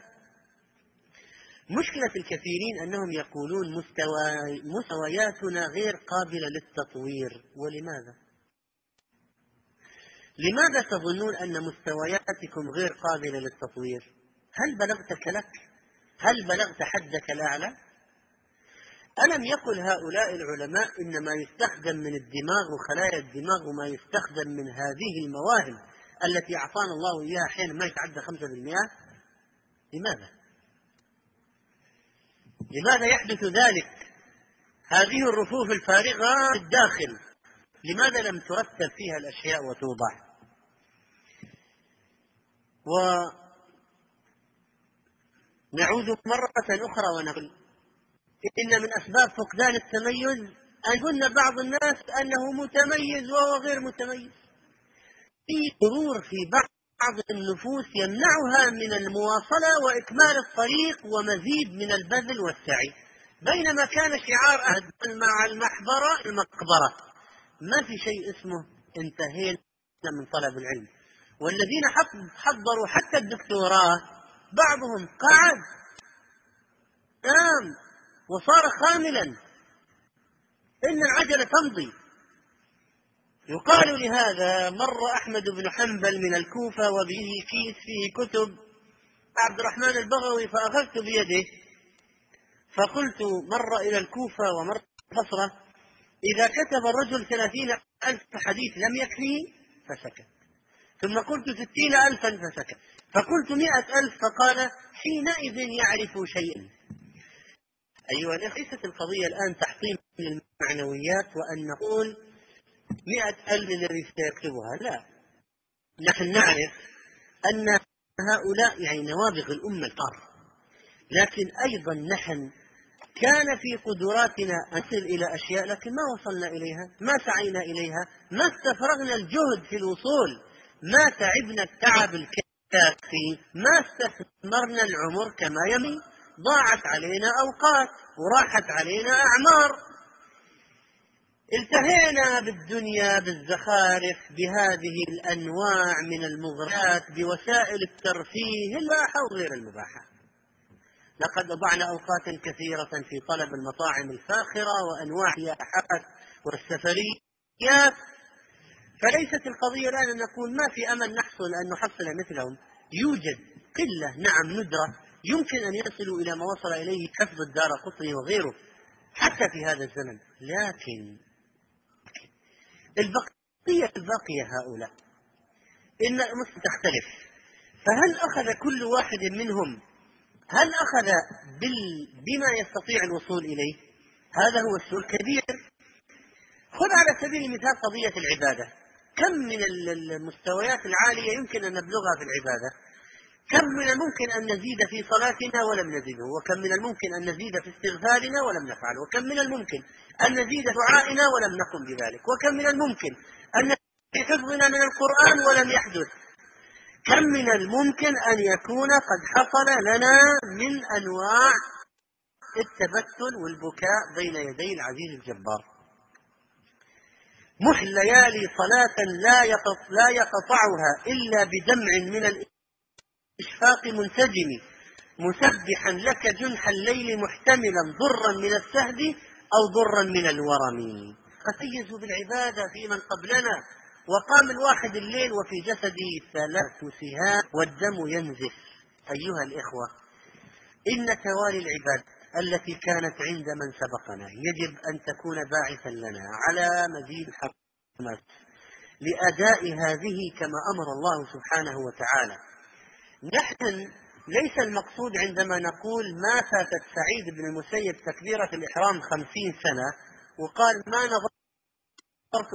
مشكلة الكثيرين أنهم يقولون مستوياتنا غير قابلة للتطوير. ولماذا؟ لماذا تظنون أن مستوياتكم غير قابلة للتطوير؟ هل بلغت كلك؟ هل بلغت حدك الأعلى؟ ألم يقل هؤلاء العلماء إن ما يستخدم من الدماغ وخلايا الدماغ وما يستخدم من هذه المواهب التي أعطانا الله إياها أحيانا ما يتعدى 5%؟ لماذا يحدث ذلك؟ هذه الرفوف الفارغة في الداخل لماذا لم ترتب فيها الأشياء وتوضع؟ ونعود مرة أخرى ونقول: إن من أسباب فقدان التميز أن يظن بعض الناس أنه متميز وهو غير متميز. في غرور في بعض النفوس يمنعها من المواصلة وإكمال الطريق ومزيد من البذل والسعي، بينما كان شعار أهل مع المقبرة. ما في شيء اسمه انتهينا من طلب العلم. والذين حضروا حتى الدكتوراه بعضهم قعد نام وصار خاملا. إن العجلة تمضي. يقال لهذا: مر أحمد بن حنبل من الكوفة وبه كيس فيه كتب عبد الرحمن البغوي، فأخذت بيده فقلت: مر إلى الكوفة ومر بصرة، إذا كتب الرجل 30,000 حديث لم يكفيه؟ فسكت. ثم قلت 60,000 فسكت. فقلت 100,000 فقال: حينئذ يعرف شيئا. أيها الأخوة، ليست القضية الآن تحطيم المعنويات وأن نقول 100,000 الذي سيكتبها، لا. نحن نعرف أن هؤلاء يعني نوابغ الأمة الكبار، لكن أيضا نحن كان في قدراتنا أن نصل إلى أشياء لكن ما وصلنا إليها، ما سعينا إليها، ما استفرغنا الجهد في الوصول، ما تعبنا التعب الكامل يا أخي ما استثمرنا العمر كما ينبغي، ضاعت علينا أوقات وراحت علينا أعمار، التهينا بالدنيا بالزخارف بهذه الأنواع من المغريات بوسائل الترفيه المباحة وغير المباحة. لقد أضعنا أوقاتا كثيرة في طلب المطاعم الفاخرة وأنواع السياحات والسفريات، فليست القضية الآن أن نقول ما في أمل أن نحصل مثلهم. يوجد قلة نعم ندرة يمكن أن يصلوا إلى ما وصل إليه حفظ الدارقطني وغيره حتى في هذا الزمن، لكن البقية هؤلاء إن تختلف. فهل أخذ كل واحد منهم بما يستطيع الوصول إليه؟ هذا هو السؤال الكبير. خذ على سبيل المثال قضية العبادة، كم من المستويات العالية يمكن أن نبلغها في العبادة؟ كم من الممكن أن نزيد في صلاتنا ولم نزده، وكم من الممكن أن نزيد في استغفارنا ولم نفعله، وكم من الممكن أن نزيد دعائنا ولم نقم بذلك، وكم من الممكن أن نزيد في حفظنا من القرآن ولم يحدث، كم من الممكن أن يكون قد حصل لنا من أنواع التبتل والبكاء بين يدي العزيز الجبار. مح الليالي صلاة لا يقطعها إلا بدمع من الإشفاق منسجم، مسبحا لك جنح الليل محتملا ضرا من السهد أو ضرا من الورم. فتيزوا بالعبادة في من قبلنا، وقام الواحد الليل وفي جسده 3 سهام والدم ينزف. أيها الإخوة، إن توالي العباد التي كانت عند من سبقنا يجب أن تكون باعثا لنا على مزيد الحماس لأداء هذه كما أمر الله سبحانه وتعالى. نحن ليس المقصود عندما نقول ما فاتت سعيد بن المسيب تكبيرة الإحرام 50 سنة وقال ما نظرت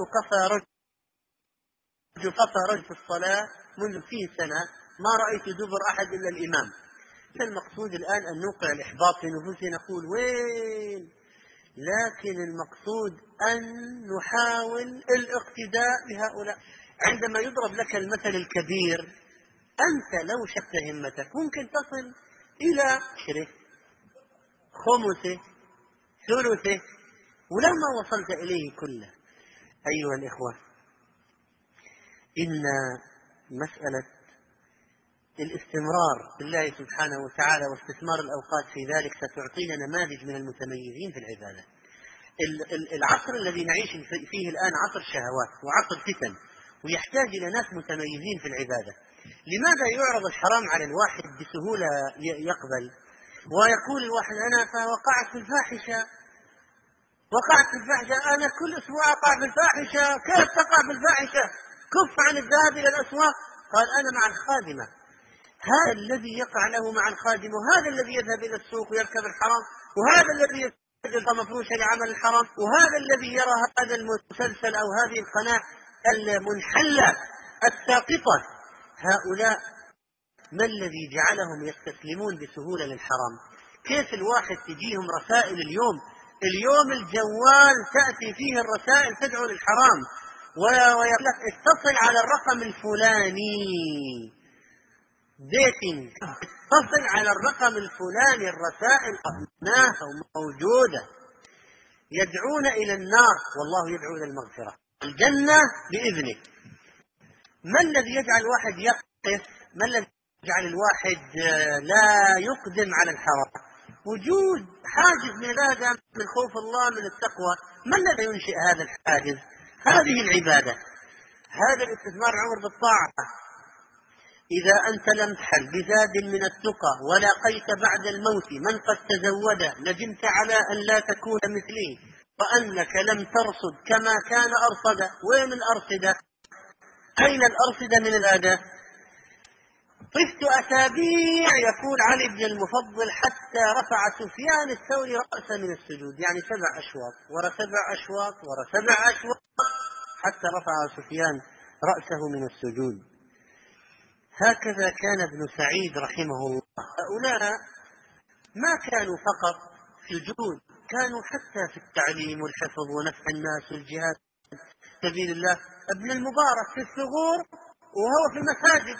قصى رجل في الصلاة منذ 50 سنة ما رأيت دبر أحد إلا الإمام. المقصود الآن أن نوقع الإحباط في نفوسنا نقول وين، لكن المقصود أن نحاول الاقتداء بهؤلاء. عندما يضرب لك المثل الكبير أنت لو شدت همتك ممكن تصل إلى شرك خمسه ثلثه ولما وصلت إليه كله. أيها الإخوة، إن مسألة الاستمرار بالله سبحانه وتعالى واستثمار الأوقات في ذلك ستعطينا نماذج من المتميزين في العبادة. العصر الذي نعيش فيه الآن عصر شهوات وعصر فتن، ويحتاج إلى ناس متميزين في العبادة. لماذا يعرض الحرام على الواحد بسهولة يقبل، ويقول الواحد أنا وقعت في الفاحشة أنا كل أسبوع أقع في الفاحشة. كيف تقع في الفاحشة؟ كف عن الذهاب إلى الأسواق. قال أنا مع الخادمة. هذا الذي يقع له مع الخادم، وهذا الذي يذهب إلى السوق ويركب الحرام، وهذا الذي يسجل مفروشة لعمل الحرام، وهذا الذي يرى هذا المسلسل أو هذه القناة المنحلة الساقطة. هؤلاء ما الذي جعلهم يستسلمون بسهولة للحرام؟ كيف الواحد تجيهم رسائل اليوم الجوال تأتي فيه الرسائل تدعو للحرام، ويقول لك اتصل على الرقم الفلاني ديتنج، اتصل على الرقم الفلاني، الرسائل قمناها وموجودة. يدعون إلى النار والله يدعو إلى المغفرة، الجنة بإذنه. ما الذي يجعل الواحد يقف؟ ما الذي يجعل الواحد لا يقدم على الحرام؟ وجود حاجز من هذا، من خوف الله، من التقوى. ما الذي ينشئ هذا الحاجز؟ هذه العبادة، هذا الاستثمار العمر بالطاعة. إذا أنت لم تحل بزاد من التقى ولاقيت بعد الموت من قد تزود ندمت على أن لا تكون مثله، وأنك لم ترصد كما كان أرصد. وين الأرصدة؟ أين الأرصدة من الأداة؟ طفت أسابيع يقول علي بن المفضل حتى رفع سفيان الثوري رأسه من السجود، يعني 7 أشواط ورا 7 أشواط ورا 7 أشواط حتى رفع سفيان رأسه من السجود. هكذا كان ابن سعيد رحمه الله. هؤلاء ما كانوا فقط في الجهود، كانوا حتى في التعليم والحفظ ونفع الناس والجهاد في سبيل الله. ابن المبارك في الثغور وهو في المساجد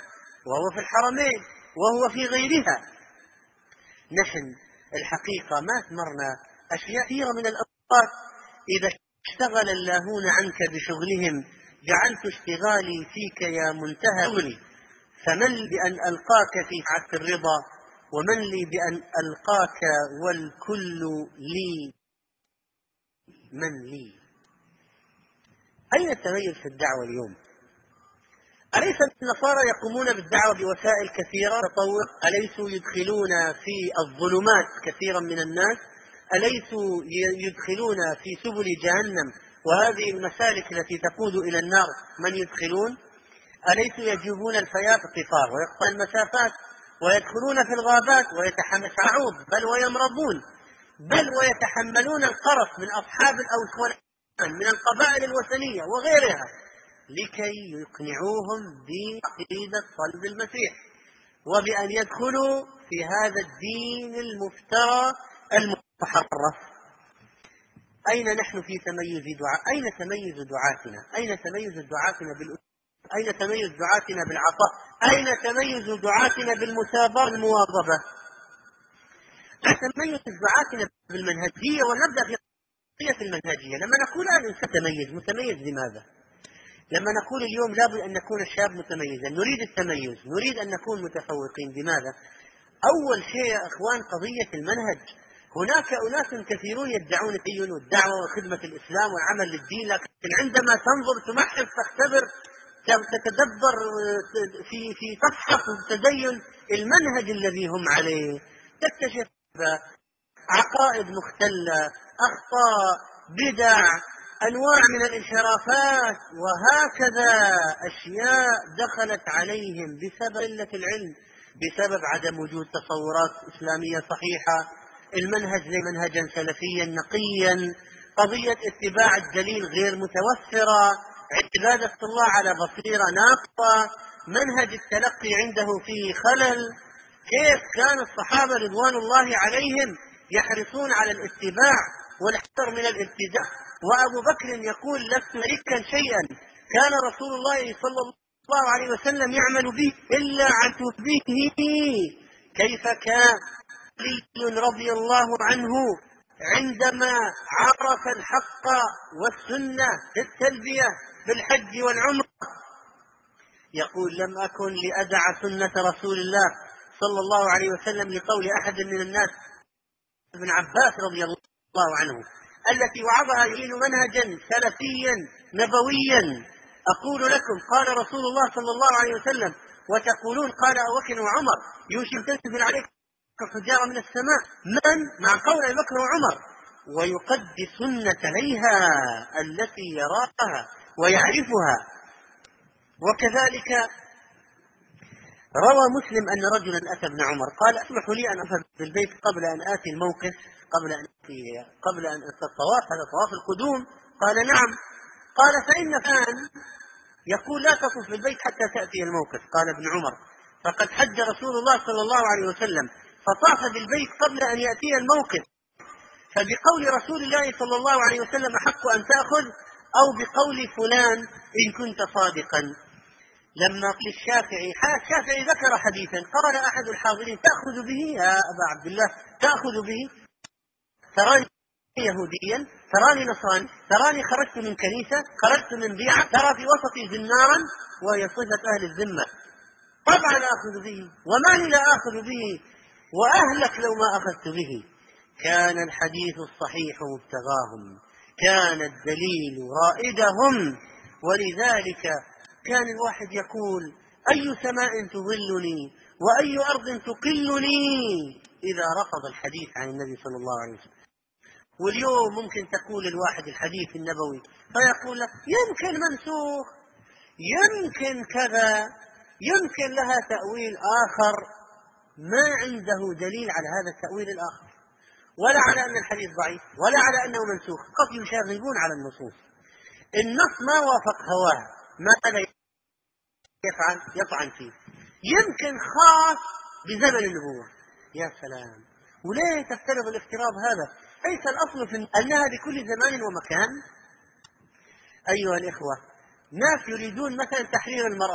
وهو في الحرمين وهو في غيرها. نحن الحقيقة ما ثمرنا أشياء كثيرة من الأوقات. إذا اشتغل اللاهون عنك بشغلهم جعلت اشتغالي فيك يا منتهى شغلي، فمن لي بأن ألقاك في سعة الرضا، ومن لي بأن ألقاك والكل لي، من لي. أين التميز في الدعوة اليوم؟ أليس النصارى يقومون بالدعوة بوسائل كثيرة تطور؟ أليسوا يدخلون في الظلمات كثيرا من الناس؟ أليسوا يدخلون في سبل جهنم وهذه المسالك التي تقود إلى النار من يدخلون؟ أليسوا يجيبون الفياء القطار ويقطعون المسافات ويدخلون في الغابات ويتحمسون بل ويمرضون بل ويتحملون القرف من أصحاب الأوثان من القبائل الوثنية وغيرها لكي يقنعوهم بعقيدة صلب المسيح وبأن يدخلوا في هذا الدين المفترى المتحرف. أين نحن في تميز دعاء؟ أين تميز دعاتنا؟ أين تميز دعاتنا أين تميز دعاتنا بالعطاء؟ أين تميز دعاتنا بالمثابرة المواظبة؟ تميز دعاتنا بالمنهجية. ونبدأ في قضية المنهجية. لما نقول أن الإنسان متميز لماذا؟ لما نقول اليوم لابد أن نكون الشاب متميزا، نريد التميز، نريد أن نكون متفوقين. لماذا؟ أول شيء يا أخوان قضية المنهج. هناك أناس كثيرون يدعون الدين والدعوة وخدمة الإسلام والعمل للدين، لكن عندما تنظر تمحص تختبر تتدبر في تفحص التدين المنهج الذي هم عليه تكتشف عقائد مختلة، أخطاء، بدع، أنواع من الانحرافات وهكذا أشياء دخلت عليهم بسبب قلة العلم، بسبب عدم وجود تصورات إسلامية صحيحة، المنهج زي منهجا سلفيا نقيا، قضية اتباع الدليل غير متوفرة، عبادة الله على بصيرة ناقصة، منهج التلقي عنده فيه خلل. كيف كان الصحابة رضوان الله عليهم يحرصون على الاتباع والحذر من الابتداع، وأبو بكر يقول لست ملكا شيئا كان رسول الله صلى الله عليه وسلم يعمل به إلا عتب به. كيف كان علي رضي الله عنه عندما عرف الحق والسنة في التلبية بالحج والعمرة يقول لم أكن لأدع سنة رسول الله صلى الله عليه وسلم لقول أحد من الناس ابن عباس رضي الله عنه التي وعظها يعين منهجا سلفيا نبويا. أقول لكم قال رسول الله صلى الله عليه وسلم وتقولون قال أبو بكر وعمر يوشك تنزل عليك حجارة من السماء. من مع قول أبي بكر وعمر ويقدي سنة عليها التي يراها ويعرفها. وكذلك روى مسلم أن رجلا أتى ابن عمر قال اسمحوا لي أن أذهب بالبيت قبل أن آتي الموقف قبل أن الطواف هذا طواف القدوم. قال نعم. قال فإن فلان يقول لا تطوف بالبيت حتى تأتي الموقف. قال ابن عمر فقد حج رسول الله صلى الله عليه وسلم فطاف بالبيت قبل أن يأتي الموقف، فبقول رسول الله صلى الله عليه وسلم أحق أن تأخذ أو بقول فلان إن كنت صادقا. لما قال الشافعي ذكر حديثا قال أحد الحاضرين تأخذ به يا أبا عبد الله تأخذ به؟ تراني يهوديا، تراني نصراني، تراني خرجت من كنيسة، خرجت من بيعة، ترى في وسطي زنارا وهي صفة أهل الذمة. طبعا آخذ به، وما لي لا آخذ به، وأهلك لو ما أخذت به. كان الحديث الصحيح مبتغاهم، كان الدليل رائدهم. ولذلك كان الواحد يقول أي سماء تظلني وأي أرض تقلني إذا رفض الحديث عن النبي صلى الله عليه وسلم. واليوم ممكن تقول الواحد الحديث النبوي فيقول لك يمكن منسوخ، يمكن كذا، يمكن لها تأويل آخر. ما عنده دليل على هذا التأويل الآخر، ولا على أن الحديث ضعيف، ولا على أنه منسوخ. قد يشاغبون على النصوص. النص ما وافق هواه ماذا يفعل؟ يطعن فيه. يمكن خاص بزمن النبوة. يا سلام، وليه تفترض الافتراض هذا؟ ليس الأصل في أنها بكل زمان ومكان. أيها الإخوة، ناس يريدون مثلا تحرير المرأة،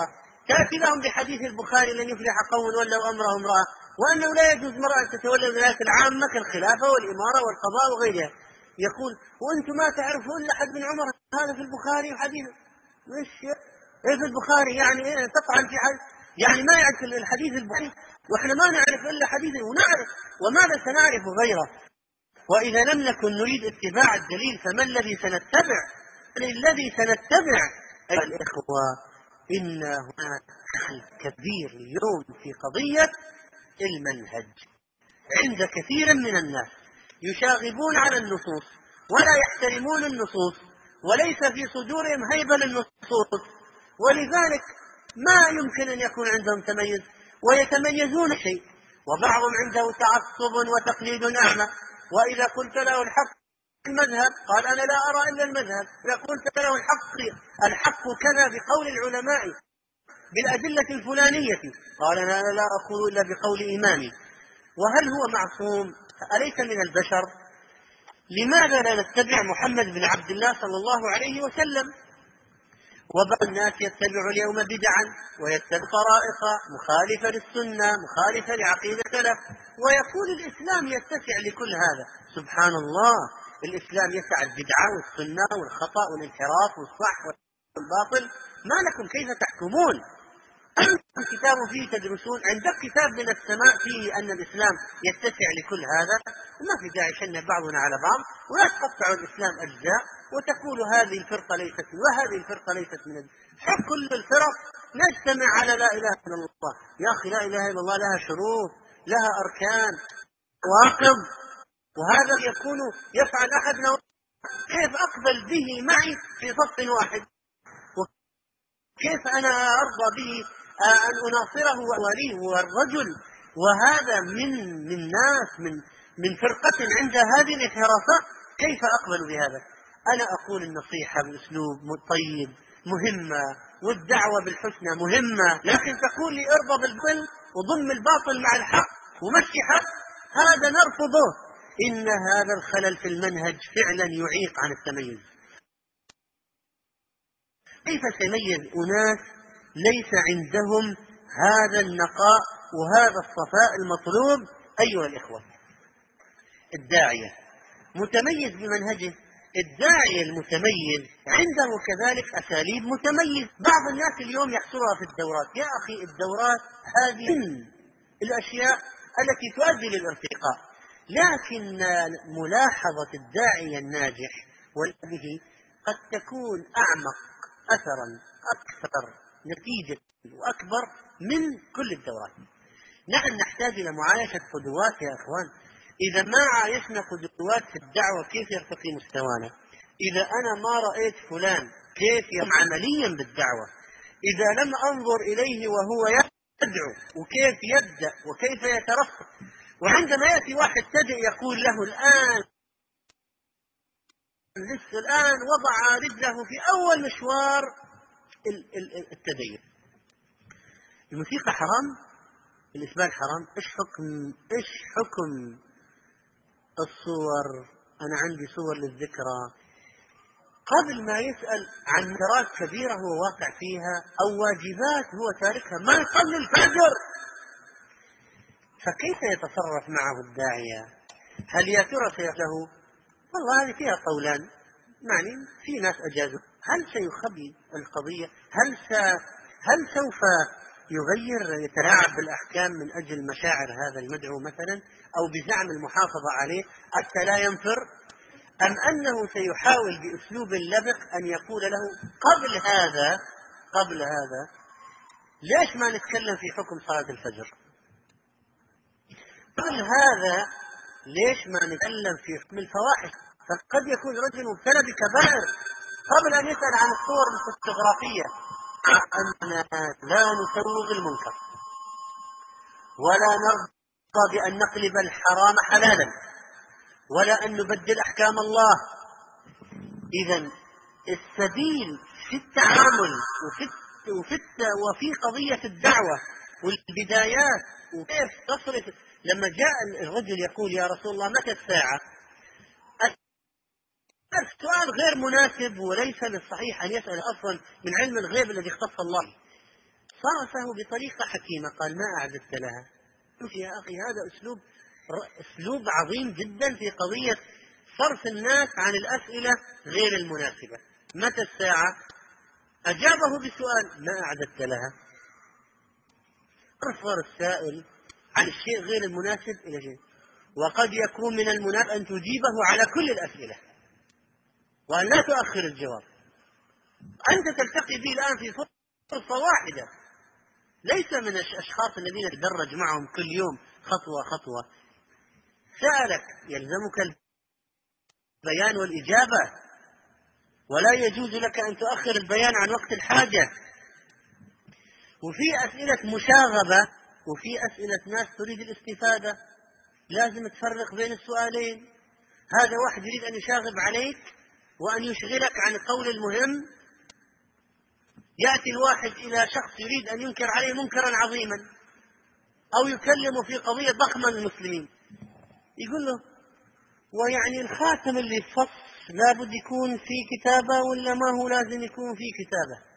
تأتي لهم بحديث البخاري لن يفلح قوم ولوا أمرهم امرأة، وأنه لا يجوز امرأة تتولى الولايات العامة كالخلافة والإمارة والقضاء وغيرها. يقول وأنتم ما تعرفوا إلا حد بن عمر، هذا في البخاري وحديث مش إيه في البخاري يعني إيه تطعن في حديث، يعني ما يعرف الحديث البخاري وإحنا ما نعرف إلا حديثه ونعرف وماذا سنعرف غيره. وإذا لم نكن نريد اتباع الدليل فما الذي سنتبع؟ الذي سنتبع أيها الإخوة إن هناك كبير اليوم في قضية المنهج عند كثير من الناس، يشاغبون على النصوص ولا يحترمون النصوص وليس في صدورهم هيبة للنصوص، ولذلك ما يمكن أن يكون عندهم تميز ويتميزون شيء. وبعضهم عنده تعصب وتقليد أعمى، وإذا قلت له الحق المذهب قال أنا لا أرى إلا المذهب، إذا قلت له الحق كذا بقول العلماء بالأدلة الفلانية قال أنا لا أقول إلا بقول إمامي. وهل هو معصوم؟ أليس من البشر؟ لماذا لا نتبع محمد بن عبد الله صلى الله عليه وسلم؟ وبعض الناس يتبع اليوم بدعا ويتبع طرائق مخالفة للسنة مخالفة لعقيدة السلف ويقول الإسلام يتسع لكل هذا. سبحان الله، الإسلام يسع البدعة والسنة والخطأ والانحراف والصح والباطل، ما لكم كيف تحكمون؟ عندكم كتاب فيه تدرسون، عندك كتاب من السماء فيه أن الإسلام يتسع لكل هذا، وما في داعي شن بعضنا على بعض ولا تقطعوا الإسلام أجزاء وتقول هذه الفرقة ليست وهذه الفرقة ليست من حق كل الفرق نجتمع على لا إله إلا الله. يا أخي لا إله إلا الله لها شروط لها أركان واقض، وهذا يكون يفعل أحدنا كيف أقبل به معي في صف واحد؟ وكيف أنا أرضى به أن أناصره وأوليه والرجل وهذا من ناس من فرقة عند هذه الانحرافات؟ كيف أقبل بهذا؟ أنا أقول النصيحة بأسلوب طيب مهمة والدعوة بالحسنى مهمة، لكن تقول لي ارضى بالباطل وضم الباطل مع الحق ومشي حق، هذا نرفضه. إن هذا الخلل في المنهج فعلا يعيق عن التميز. كيف سيميز أناس ليس عندهم هذا النقاء وهذا الصفاء المطلوب؟ أيها الإخوة، الداعية متميز بمنهجه، الداعية المتميز عنده كذلك أساليب متميز. بعض الناس اليوم يحصرها في الدورات. يا أخي الدورات هذه من الأشياء التي تؤدي للارتقاء، لكن ملاحظة الداعية الناجح والذي قد تكون أعمق أثرا أكثر نتيجة وأكبر من كل الدورات. نحن نحتاج إلى معايشة قدوات يا أخوان. إذا ما عايشنا قدوات في الدعوة كيف يرتقي مستوانا؟ إذا أنا ما رأيت فلان كيف يقوم عمليا بالدعوة، إذا لم أنظر إليه وهو يدعو وكيف يبدأ وكيف يترفق، وعندما يأتي واحد تدعو يقول له الآن لسه الآن وضع رجله في أول مشوار التدين. الموسيقى حرام، الإسبال حرام. إيش حكم الصور؟ أنا عندي صور للذكرى. قبل ما يسأل عن مرات كبيرة هو واقع فيها أو واجبات هو تاركها ما يصلي الفجر، فكيف يتصرف معه الداعية؟ هل يا ترى له؟ والله هذه فيها قولان، يعني في ناس أجازوا. هل سيخبي القضية؟ هل سوف يغير يتلاعب بالأحكام من أجل مشاعر هذا المدعو مثلا أو بزعم المحافظة عليه حتى لا ينفر، أم أنه سيحاول بأسلوب لبق أن يقول له قبل هذا ليش ما نتكلم في حكم صلاة الفجر؟ قبل هذا ليش ما نتكلم في حكم الفواحش؟ فقد يكون رجل مبتلى بكبائر قبل أن يسأل عن الصور الفوتوغرافية. أننا لا نسوغ المنكر ولا نرضى بأن نقلب الحرام حلالا ولا أن نبدل أحكام الله. إذن السبيل في التعامل وفي قضية الدعوة والبدايات وكيف تصرف. لما جاء الرجل يقول يا رسول الله متى الساعة؟ السؤال غير مناسب وليس للصحيح أن يسأل أصلا من علم الغيب الذي اختص الله. صرفه بطريقة حكيمة، قال ما أعددت لها. شوف يا أخي، هذا أسلوب عظيم جدا في قضية صرف الناس عن الأسئلة غير المناسبة. متى الساعة؟ أجابه بسؤال ما أعددت لها. أصفر السائل عن الشيء غير المناسب إلى شيء، وقد يكون من المناسب أن تجيبه على كل الأسئلة وأن لا تؤخر الجواب. أنت تلتقي به الآن في فرصة واحدة، ليس من الأشخاص الذين تدرج معهم كل يوم خطوة خطوة. سألك يلزمك البيان والإجابة، ولا يجوز لك أن تؤخر البيان عن وقت الحاجة. وفي أسئلة مشاغبة وفي أسئلة ناس تريد الاستفادة، لازم تفرق بين السؤالين. هذا واحد يريد أن يشاغب عليك وأن يشغلك عن القول المهم. يأتي الواحد إلى شخص يريد أن ينكر عليه منكرا عظيما أو يكلم في قضية ضخمة للمسلمين، يقول له ويعني الخاتم اللي في فص لابد يكون في كتابة ولا ما هو لازم يكون في كتابة؟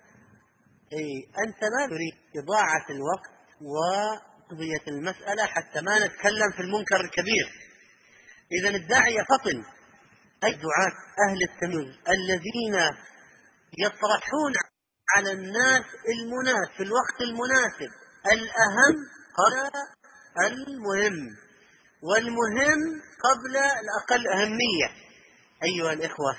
أنت ما تريد إضاعة الوقت وقضية المسألة حتى ما نتكلم في المنكر الكبير. إذا الداعية فطن، أي دعاة أهل التمييز الذين يطرحون على الناس في الوقت المناسب الأهم قبل المهم، والمهم قبل الأقل أهمية. أيها الإخوة،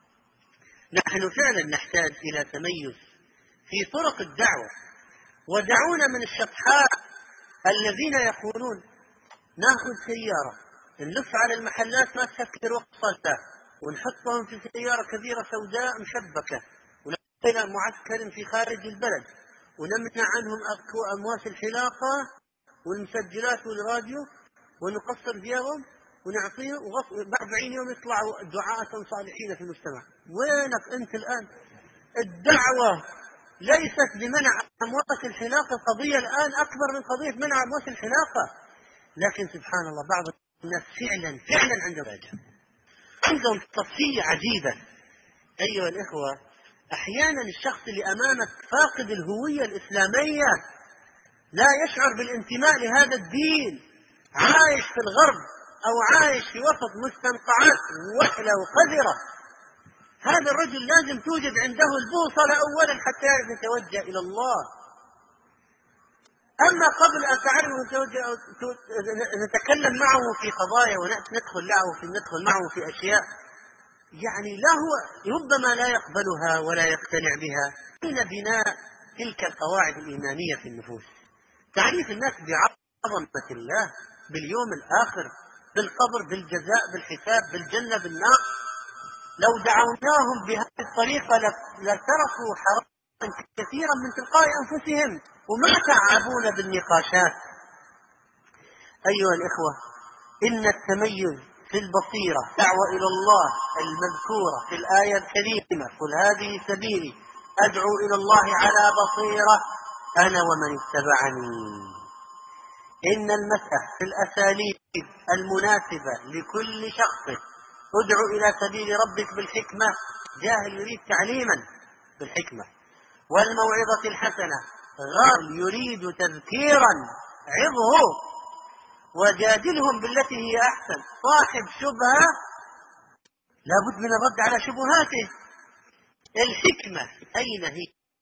نحن فعلا نحتاج إلى تميز في طرق الدعوة. ودعونا من الشطحاء الذين يقولون ناخذ سيارة نلف على المحلات ما تفكر وقتها ونحطهم في سيارة كبيرة سوداء مشبكة ونحطنا معسكر في خارج البلد ونمنع عنهم أمواس الحلاقة والمسجلات والراديو ونقصر ثيابهم ونعطيهم بعد 40 يوم يطلعوا دعاة صالحين في المجتمع. وينك أنت الآن؟ الدعوة ليست بمنع أمواس الحلاقة، القضية الآن أكبر من قضية منع أمواس الحلاقة. لكن سبحان الله بعض الناس فعلا عندهم تصفية عجيبة. أيها الإخوة، أحيانا الشخص اللي أمامك فاقد الهوية الإسلامية، لا يشعر بالانتماء لهذا الدين، عايش في الغرب أو عايش في وسط مستنقعات وحلة وقذرة. هذا الرجل لازم توجد عنده البوصلة أولا حتى يعرف يتوجه إلى الله. أما قبل أن تعرف نتكلم معه في قضايا ندخل معه في أشياء يعني لا هو ربما لا يقبلها ولا يقتنع بها. أين بناء تلك القواعد الإيمانية في النفوس؟ تعريف الناس بعظمة الله، باليوم الآخر، بالقبر، بالجزاء، بالحساب، بالجنة، بالنار. لو دعوناهم بهذه الطريقة لتركوا حرام كثيرا من تلقاء أنفسهم وما تعبون بالنقاشات. أيها الإخوة، إن التميز في البصيرة دعوة إلى الله المذكورة في الآية الكريمة قل هذه سبيلي أدعو إلى الله على بصيرة أنا ومن اتبعني. إن المسح في الأساليب المناسبة لكل شخص ادعو إلى سبيل ربك بالحكمة، جاهل يريد تعليما بالحكمة والموعظة الحسنة، غير يريد تذكيرا عظه وجادلهم بالتي هي أحسن. صاحب شبهة لابد من الرد على شبهاته. الحكمة أين هي؟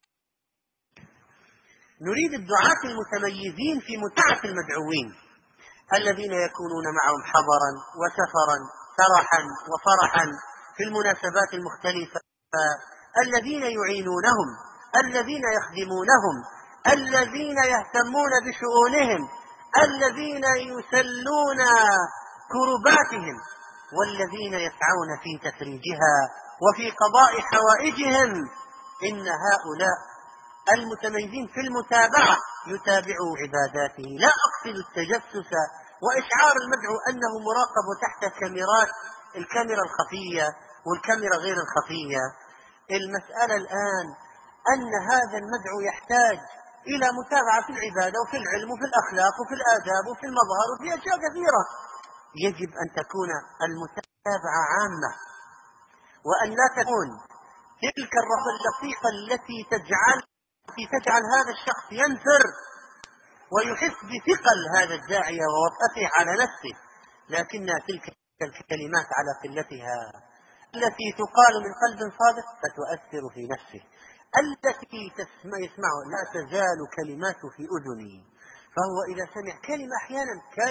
نريد الدعاة المتميزين في متعة المدعوين الذين يكونون معهم حضرا وسفرا، سرحا وفرحا في المناسبات المختلفة، الذين يعينونهم، الذين يخدمونهم، الذين يهتمون بشؤونهم، الذين يسلون كرباتهم، والذين يسعون في تفريجها وفي قضاء حوائجهم. إن هؤلاء المتميزين في المتابعة يتابعوا عباداته. لا أقصد التجسس وإشعار المدعو أنه مراقب تحت كاميرات، الكاميرا الخفية والكاميرا غير الخفية. المسألة الآن أن هذا المدعو يحتاج إلى متابعة في العبادة وفي العلم وفي الأخلاق وفي الآداب وفي المظهر وفي أشياء كثيرة. يجب أن تكون المتابعة عامة، وأن لا تكون تلك الرغبة اللطيفة التي تجعل تجعل هذا الشخص ينفر ويحس بثقل هذا الداعية ووطأته على نفسه، لكن تلك الكلمات على قلتها التي تقال من قلب صادق فتؤثر في نفسه، التي يسمعها لا تزال كلماته في أذنه. فهو إذا سمع كلمة أحيانا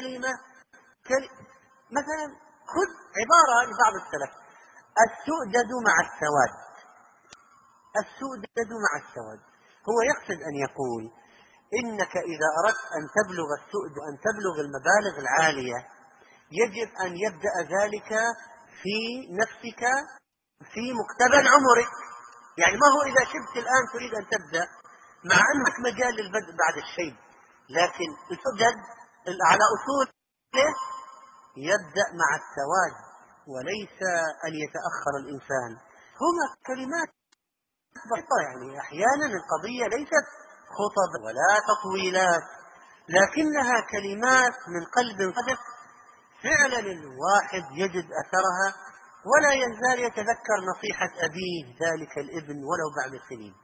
مثلا خذ عبارة لبعض السلف: السؤدد مع السواد. السؤدد مع السواد، هو يقصد أن يقول إنك إذا أردت أن تبلغ السؤد وأن تبلغ المبالغ العالية يجب أن يبدأ ذلك في نفسك في مقتبل عمرك. يعني ما هو إذا شبت الآن تريد أن تبدأ مع أنك مجال للبدء بعد الشيب، لكن السؤدد على أصوله يبدأ مع السواد وليس أن يتأخر الإنسان. هما كلمات بسيطة، يعني أحيانا القضية ليست خطب ولا تطويلات، لكنها كلمات من قلب صدق فعلا الواحد يجد أثرها ولا يزال يتذكر نصيحة أبيه ذلك الابن ولو بعد سنين،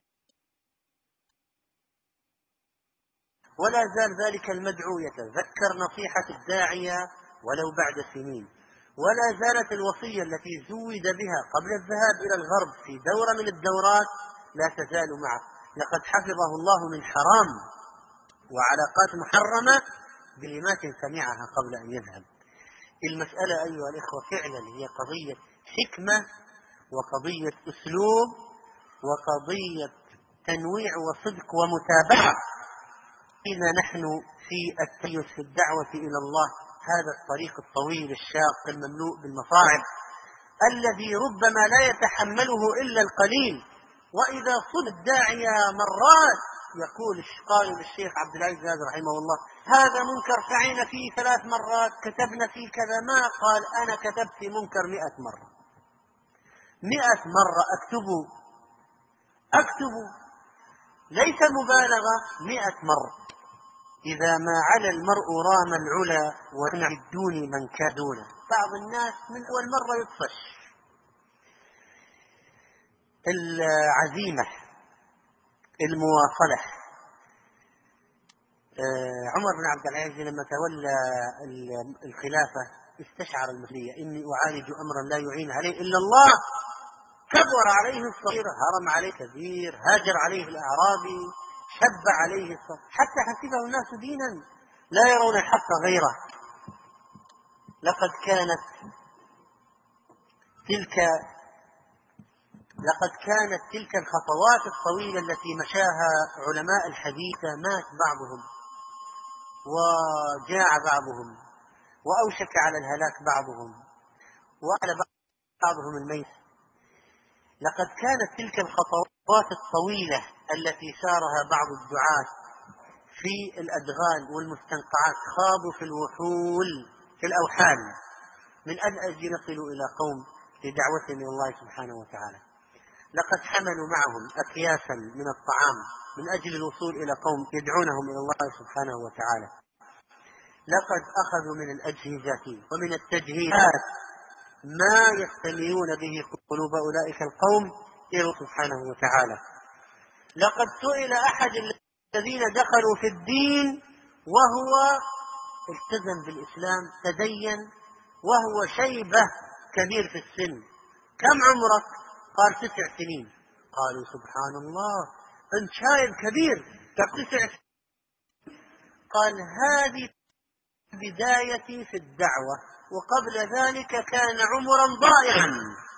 ولا زال ذلك المدعو يتذكر نصيحة الداعية ولو بعد سنين، ولا زالت الوصية التي زود بها قبل الذهاب إلى الغرب في دورة من الدورات لا تزال معه. لقد حفظه الله من حرام وعلاقات محرمة بكلمات سمعها قبل أن يذهب. المسألة أيها الإخوة فعلا هي قضية حكمة وقضية أسلوب وقضية تنويع وصدق ومتابعة. إذا نحن في التميز في الدعوة إلى الله، هذا الطريق الطويل الشاق المملوء بالمصاعب الذي ربما لا يتحمله إلا القليل، وإذا صد الداعية مرات يقول قال للشيخ عبد العزيز رحمه الله: هذا منكر سعينا فيه 3 مرات، كتبنا فيه كذا. ما قال أنا كتبت في منكر 100 مرة، 100 مرة أكتب ليس مبالغة، 100 مرة. إذا ما علا المرء رام العلا ونع الدون من كادونه. بعض الناس من أول مرة يطفش. العزيمة، المواصلة. عمر بن عبد العزيز لما تولى الخلافة استشعر المسؤولية: إني أعالج أمرا لا يعين عليه إلا الله. كبر عليه الصغير، هرم عليه كبير، هاجر عليه الأعرابي، شب عليه الصغير، حتى حسبه الناس دينا لا يرون الحق غيره. لقد كانت تلك الخطوات الطويلة التي مشاها علماء الحديث مات بعضهم وجاع بعضهم وأوشك على الهلاك بعضهم وعلى بعضهم الميت. لقد كانت تلك الخطوات الطويلة التي سارها بعض الدعاة في الأدغال والمستنقعات، خاضوا في الوحول في الأوحال من أجل يصلوا إلى قوم لدعوتهم إلى الله سبحانه وتعالى. لقد حملوا معهم أكياسا من الطعام من أجل الوصول إلى قوم يدعونهم إلى الله سبحانه وتعالى. لقد أخذوا من الأجهزة ومن التجهيزات ما يستمعون به قلوب أولئك القوم إلى الله سبحانه وتعالى. لقد سئل أحد الذين دخلوا في الدين وهو التزم بالإسلام، تدين وهو شيبة كبير في السن: كم عمرك؟ قال 9 سنين. قالوا: سبحان الله، أنت شايب كبير، 9 سنين. قال: هذه بدايتي في الدعوة، وقبل ذلك كان عمرا ضائعا.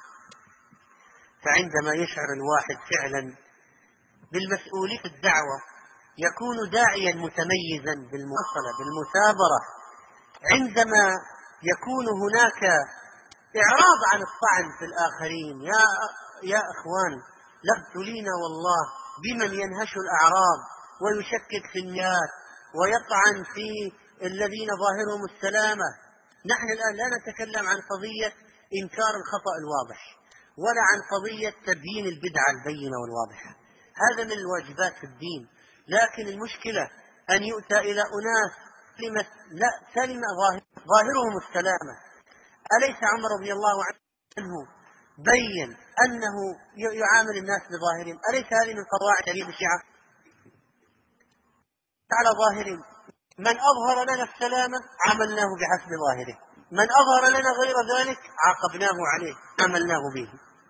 فعندما يشعر الواحد فعلا بالمسؤولية في الدعوة يكون داعيا متميزا بالمواصلة بالمثابرة. عندما يكون هناك إعراض عن الطعن في الآخرين، يا أخوان، لا ابتلينا والله بمن ينهش الأعراض ويشكك في النيات ويطعن في الذين ظاهرهم السلامة. نحن الآن لا نتكلم عن قضية إنكار الخطأ الواضح ولا عن قضية تبيين البدعة البينة والواضحة، هذا من الواجبات في الدين. لكن المشكلة أن يؤتى إلى أناس سلم ظاهرهم السلامة. أليس عمر رضي الله عنه بين أنه يعامل الناس بظاهرهم. أليس هذه من قواعد تاريخ الشيعة على ظاهرهم؟ من أظهر لنا السلامة عملناه بحسب ظاهره، من أظهر لنا غير ذلك عاقبناه عليه، عملناه به.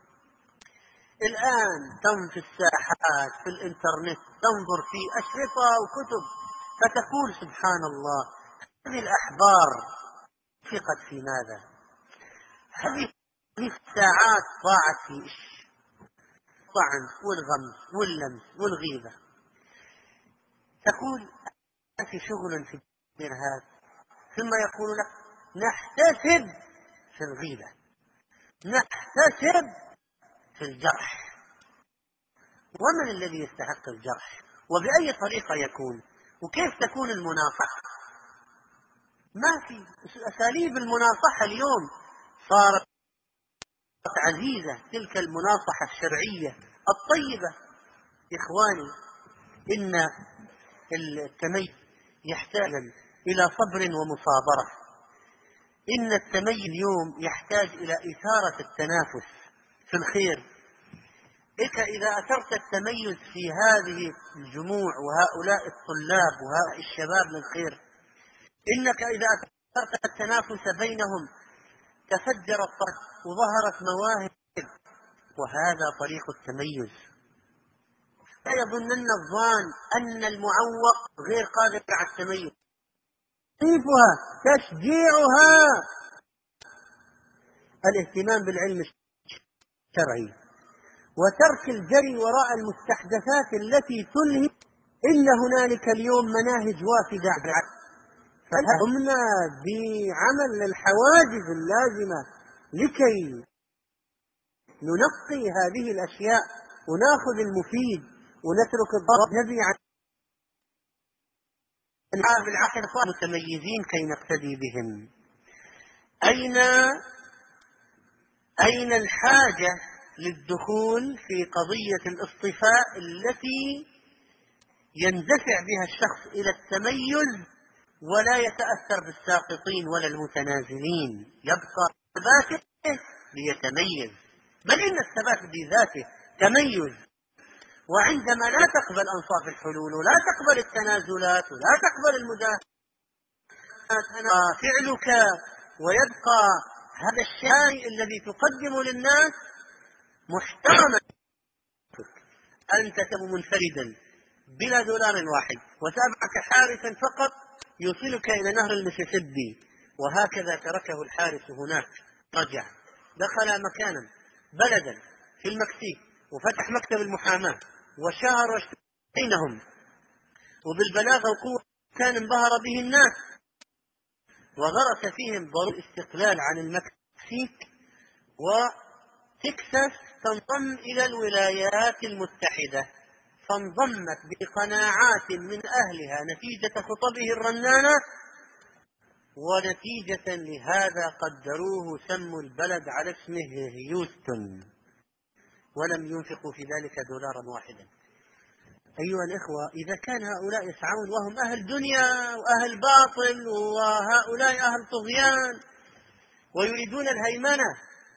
الآن في الساحات في الإنترنت تنظر في أشرطة وكتب فتقول سبحان الله، هذه الأحبار فقط في ماذا؟ هذه الساعات ضاعت في الطعن والغمز واللمس والغيبة. تقول في شغل في الإرهاب، ثم يقول لك نحتسب في الغيبة، نحتسب في الجرح. ومن الذي يستحق الجرح؟ وبأي طريقة يكون؟ وكيف تكون المناصحة؟ ما في أساليب المناصحة اليوم صارت عزيزة، تلك المناصحة الشرعية الطيبة. إخواني، إن التميز يحتاج إلى صبر ومصابرة. إن التميز اليوم يحتاج إلى إثارة التنافس في الخير. إذا أثرت التميز في هذه الجموع وهؤلاء الطلاب وهؤلاء الشباب للخير، إنك إذا أثرت التنافس بينهم تفجر الطرق وظهرت مواهب، وهذا طريق التميز. لا يظنن الظان أن المعوق غير قادر على التميز. تضيفها تشجيعها الاهتمام بالعلم الشرعي وترك الجري وراء المستحدثات التي تلهي. إن هنالك اليوم مناهج وافدة، فقمنا بعمل الحواجز اللازمة لكي ننقي هذه الأشياء ونأخذ المفيد ونترك الضرب. نبي عن بالعقل متميزين كي نقتدي بهم. أين الحاجة للدخول في قضية الاصطفاء التي يندفع بها الشخص إلى التميز ولا يتأثر بالساقطين ولا المتنازلين، يبقى ثباته ليتميز. بل إن الثبات بذاته تميز. وعندما لا تقبل أنصاف الحلول ولا تقبل التنازلات ولا تقبل المداهمات فعلك ويبقى هذا الشيء الذي تقدم للناس محترما. أنت تكون منفردا بلا دولار واحد وتابعك حارسا فقط يوصلك إلى نهر المسيسيبي، وهكذا تركه الحارس هناك. رجع دخل مكانا بلدا في المكسيك وفتح مكتب المحاماة وشهر بينهم وبالبلاغة وقوة كان انبهر به الناس، وغرس فيهم ضروره الاستقلال عن المكسيك. وتكساس تنضم إلى الولايات المتحدة، فانضمت بقناعات من أهلها نتيجة خطبه الرنانة، ونتيجة لهذا قدروه سموا البلد على اسمه هيوستن، ولم ينفقوا في ذلك دولارا واحدا. أيها الإخوة، إذا كان هؤلاء يسعون وهم أهل دنيا وأهل باطل وهؤلاء أهل طغيان ويريدون الهيمنة،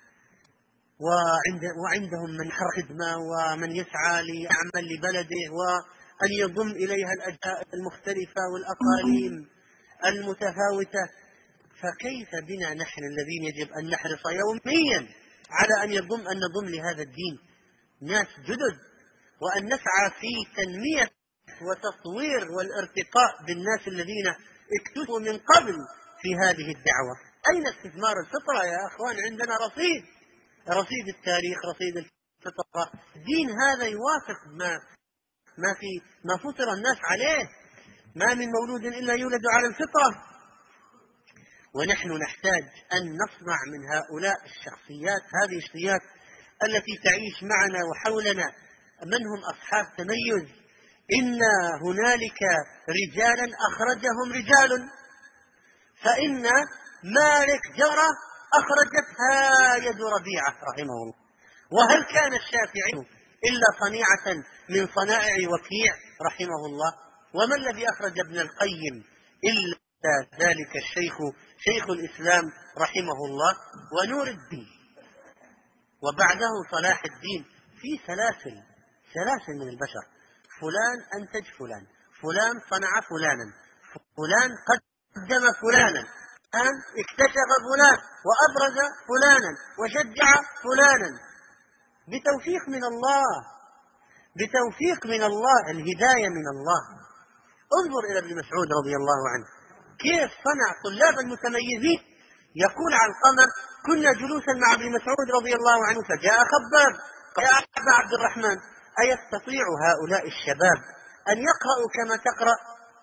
وعندهم من خدمة ومن يسعى ليعمل لبلده وأن يضم إليها الأجزاء المختلفة والأقاليم المتفاوتة، فكيف بنا نحن الذين يجب أن نحرص يوميا على أن نضم لهذا الدين ناس جدد، وأن نسعى في تنمية وتطوير والارتقاء بالناس الذين اكتفوا من قبل في هذه الدعوة. أين استثمار الفطرة يا أخوان؟ عندنا رصيد التاريخ، رصيد الفطرة. دين هذا يوافق ما فطر الناس عليه. ما من مولود إلا يولد على الفطرة. ونحن نحتاج أن نصنع من هؤلاء الشخصيات، هذه الشخصيات التي تعيش معنا وحولنا، من هم أصحاب تميز. إن هنالك رجالا أخرجهم رجال، فإن مالك جرى أخرجتها يد ربيعة رحمه الله. وهل كان الشافعي إلا صنيعة من صنائع وكيع رحمه الله؟ وما الذي أخرج ابن القيم إلا ذلك الشيخ شيخ الإسلام رحمه الله ونور الدين. وبعده صلاح الدين. في سلاسل من البشر، فلان أنتج فلان، فلان صنع فلانا، فلان قدم فلانا، فلان اكتشف فلان وأبرز فلانا وشجع فلانا، بتوفيق من الله، بتوفيق من الله، الهداية من الله. انظر إلى ابن مسعود رضي الله عنه كيف صنع طلابا متميزين. يقول علقمة: كنا جلوسا مع ابن مسعود رضي الله عنه فجاء خباب قال: يا أبا عبد الرحمن، أيستطيع هؤلاء الشباب أن يقرأوا كما تقرأ؟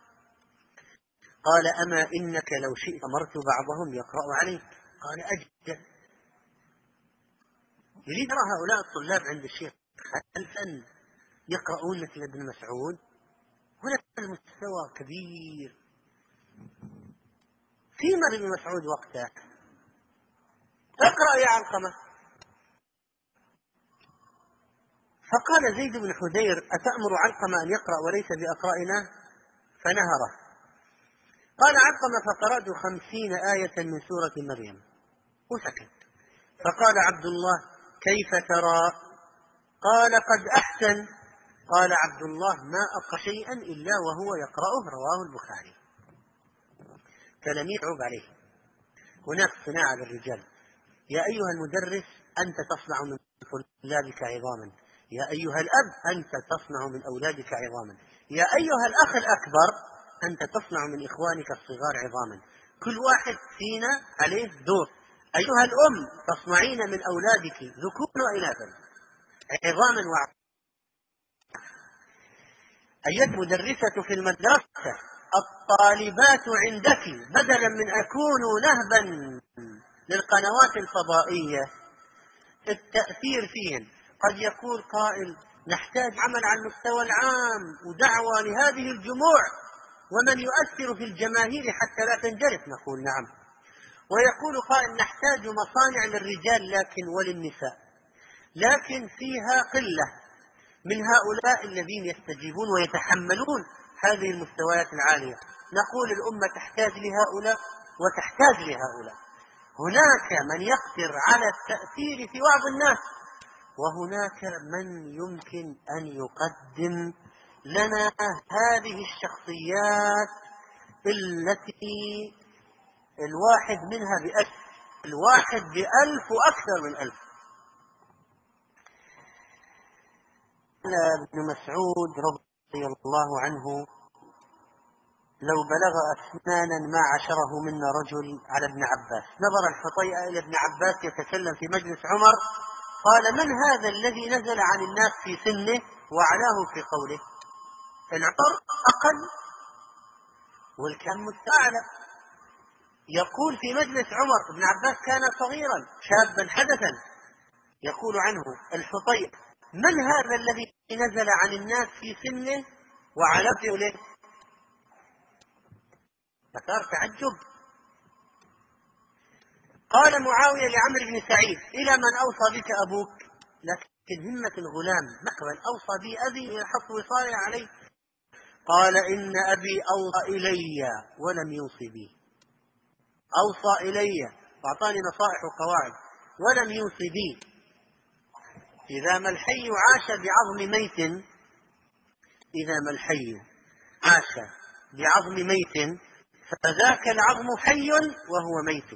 قال: أما إنك لو شئت أمرت بعضهم يقرأ عليك. قال: أجل. يريد يرى هؤلاء الطلاب عند الشيخ خلفا يقرؤون مثل ابن مسعود. هنا المستوى كبير. فيما ابن مسعود وقته اقرأ يا علقمة. فقال زيد بن حذير: أتأمر علقمة أن يقرأ وليس بأقرأنا؟ فنهره. قال علقمة: فقرأت 50 آية من سورة مريم وسكت. فقال عبد الله: كيف ترى؟ قال: قد أحسن. قال عبد الله: ما أقرأ شيئا إلا وهو يقرأه، رواه البخاري. كلام يعوب عليه. هناك صناعة للرجال. يا أيها المدرس أنت تصنع من طلابك عظاما، يا أيها الأب أنت تصنع من أولادك عظاما، يا أيها الأخ الأكبر أنت تصنع من إخوانك الصغار عظاما. كل واحد فينا عليه دور. أيها الأم تصنعين من أولادك ذكورا وإناثا عظاما وعظاما. أيها المدرسة في المدرسة الطالبات عندك بدلا من أكونوا نهبا للقنوات الفضائية التأثير فيهن. قد يقول قائل: نحتاج عمل على المستوى العام ودعوة لهذه الجموع ومن يؤثر في الجماهير حتى لا تنجرف. نقول نعم. ويقول قائل: نحتاج مصانع للرجال لكن وللنساء، لكن فيها قلة من هؤلاء الذين يستجيبون ويتحملون هذه المستويات العالية. نقول الأمة تحتاج لهؤلاء وتحتاج لهؤلاء. هناك من يقدر على التأثير في بعض الناس، وهناك من يمكن أن يقدم لنا هذه الشخصيات التي الواحد منها ب1000، الواحد ب1000 وأكثر من 1000. ابن مسعود رضي الله عنه لو بلغ أسنانا ما عشره منا رجل على ابن عباس. نظر الحطيئة إلى ابن عباس يتكلم في مجلس عمر، قال: من هذا الذي نزل عن الناس في سنه وعلاه في قوله؟ العمر أقل والكم مستعلى. يقول في مجلس عمر: ابن عباس كان صغيرا شابا حدثا. يقول عنه الحطيئة: من هذا الذي نزل عن الناس في سنه وعلاه في قوله؟ فصار تعجب. قال معاوية لعمرو بن سعيد: إلى من أوصى بك أبوك؟ لكن همة الغلام مقبل: أوصى بي أبي يحط وصايا عليه. قال: إن أبي أوصى إلي ولم يوصي بي، أوصى إلي وأعطاني نصائح وقواعد ولم يوصي بي. إذا ما الحي عاش بعظم ميت، إذا ما الحي عاش بعظم ميت فذاك العظم حي وهو ميت.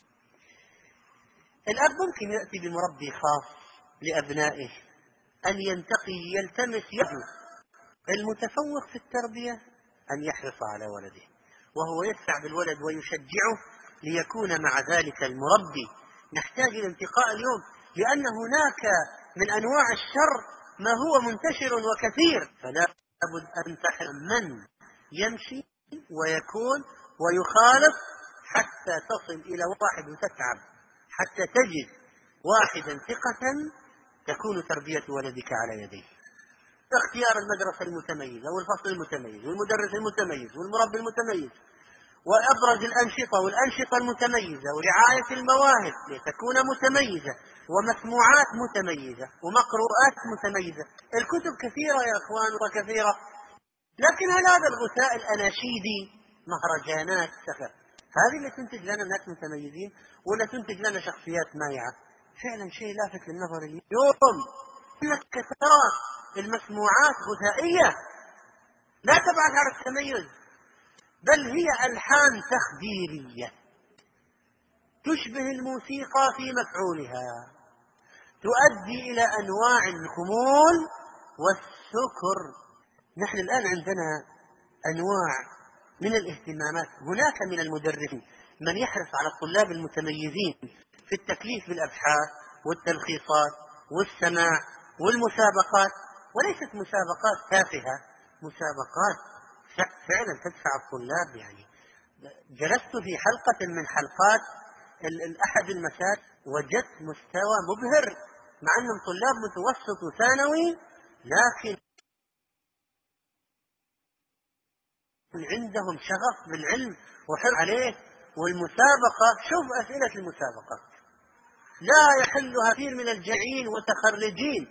الأب ممكن يأتي بمربي خاص لأبنائه، أن ينتقي يلتمس يده. المتفوق في التربية أن يحرص على ولده وهو يدفع بالولد ويشجعه ليكون مع ذلك المربي. نحتاج إلى انتقاء اليوم، لأن هناك من أنواع الشر ما هو منتشر وكثير، فلا بد أن تحرم من يمشي ويكون ويخالف حتى تصل إلى واحد وتتعب حتى تجد واحدا ثقة تكون تربية ولدك على يديه. اختيار المدرسة المتميزة والفصل المتميز والمدرس المتميز والمربي المتميز وأبرز الأنشطة والأنشطة المتميزة ورعاية المواهب لتكون متميزة ومسموعات متميزة ومقروءات متميزة. الكتب كثيرة يا أخوان وكثيرة، لكن هل هذا الغثاء الأناشيدي مهرجانات سفر هذه اللي تنتج لنا ناس متميزين ولا تنتج لنا شخصيات مايعة؟ فعلا شيء لافت للنظر اليوم، انك ترى المسموعات غثائية لا تبعث على التميز، بل هي ألحان تخديرية تشبه الموسيقى في مفعولها، تؤدي إلى أنواع الخمول والسكر. نحن الآن عندنا أنواع من الاهتمامات. هناك من المدرسين من يحرص على الطلاب المتميزين في التكليف بالأبحاث والتلخيصات والسماع والمسابقات، وليست مسابقات تافهة، مسابقات فعلا تدفع الطلاب. يعني جلست في حلقة من حلقات أحد المساجد وجدت مستوى مبهر، مع أنهم طلاب متوسط وثانوي، لكن عندهم شغف بالعلم وحرص عليه. والمسابقة، شوف أسئلة المسابقة لا يحلها كثير من الجاعين وتخرجين،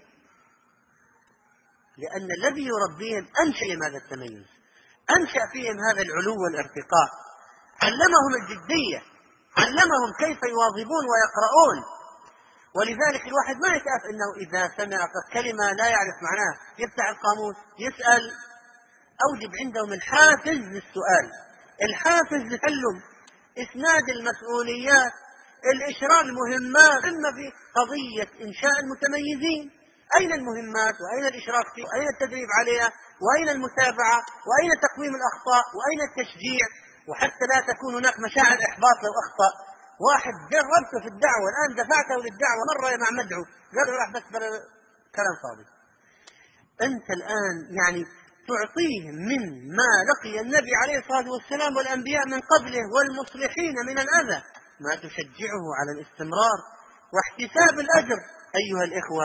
لأن الذي يربيهم أنشأ هذا التميز، أنشأ فيهم هذا العلو والارتقاء، علمهم الجدية، علمهم كيف يواظبون ويقرؤون. ولذلك الواحد ما يتأف أنه إذا سمع كلمة لا يعرف معناها يفتح القاموس يسأل. أوجب عندهم الحافز للسؤال، الحافز للتعلم، إسناد المسؤوليات، الإشراف المهمات. إما في قضية إنشاء المتميزين، أين المهمات وأين الإشراف فيه وأين التدريب عليها وأين المتابعة وأين تقويم الأخطاء وأين التشجيع، وحتى لا تكون هناك مشاعر إحباط لو أخطأ. واحد جربته في الدعوة الآن دفعته للدعوة مرة مع مدعو قال راح بس كلام فاضي. أنت الآن يعني تعطيه من ما لقي النبي عليه الصلاة والسلام والأنبياء من قبله والمصلحين من الأذى، ما تشجعه على الاستمرار واحتساب الأجر. أيها الإخوة،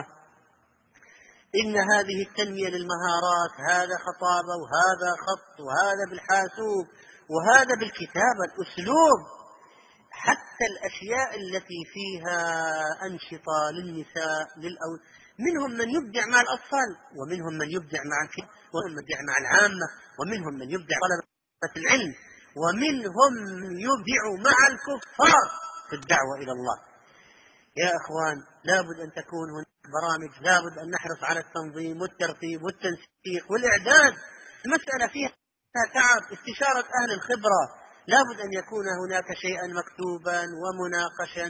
إن هذه التنمية للمهارات، هذا خطابة وهذا خط وهذا بالحاسوب وهذا بالكتابة، الأسلوب، حتى الأشياء التي فيها أنشطة للنساء منهم من يبدع مع الأطفال، ومنهم من يبدع مع الكبار، ومنهم من يبدع مع العامة، ومنهم من يبدع طلبة العلم، ومنهم من يبدع مع الكفار في الدعوة إلى الله. يا أخوان، لابد أن تكون هناك برامج، لابد أن نحرص على التنظيم والترتيب والتنسيق والإعداد. المسألة فيها تعب، استشارة أهل الخبرة، لابد أن يكون هناك شيئا مكتوبا ومناقشا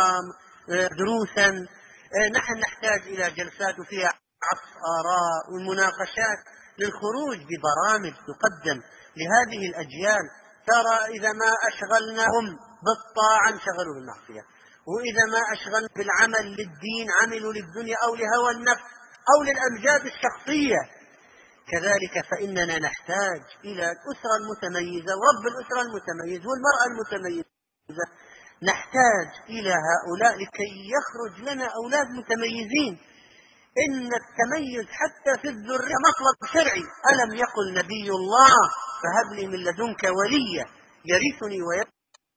ودروسا. نحن نحتاج إلى جلسات فيها عصف آراء ومناقشات للخروج ببرامج تقدم لهذه الأجيال. ترى إذا ما أشغلناهم بالطاعة انشغلوا بالمعصية، وإذا ما أشغلنا بالعمل للدين عملوا للدنيا أو لهوى النفس أو للأمجاد الشخصية. كذلك فإننا نحتاج إلى الأسرة المتميزة ورب الأسرة المتميز والمرأة المتميزة، نحتاج إلى هؤلاء لكي يخرج لنا أولاد متميزين. إن التميز حتى في الذرية مطلب شرعي. ألم يقل نبي الله فهب لي من لدنك وليا يرثني ويرث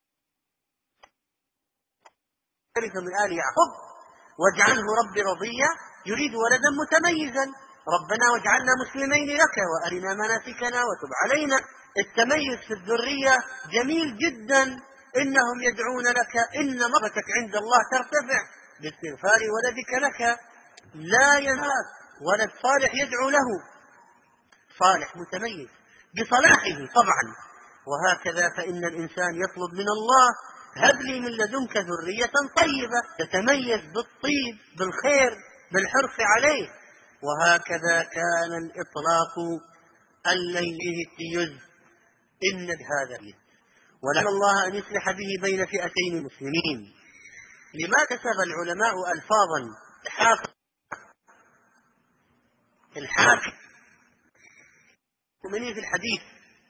من آل يعقوب واجعله ربي رضيا، يريد ولدا متميزا. ربنا واجعلنا مسلمين لك وأرنا مناسكنا وتب علينا. التميز في الذرية جميل جدا. إنهم يدعون لك، إن مرتك عند الله ترتفع باستغفار ولدك لك، لا ينهاك ولد صالح يدعو له، صالح متميز بصلاحه طبعا. وهكذا فإن الإنسان يطلب من الله هب لي من لدنك ذرية طيبة تتميز بالطيب بالخير بالحرص عليه. وهكذا كان الإطلاق الليله التيز إن بهذا اليد، ولعل الله أن يصلح به بين فئتين مسلمين. لما كتب العلماء ألفاظا الحاكم المؤمنين في الحديث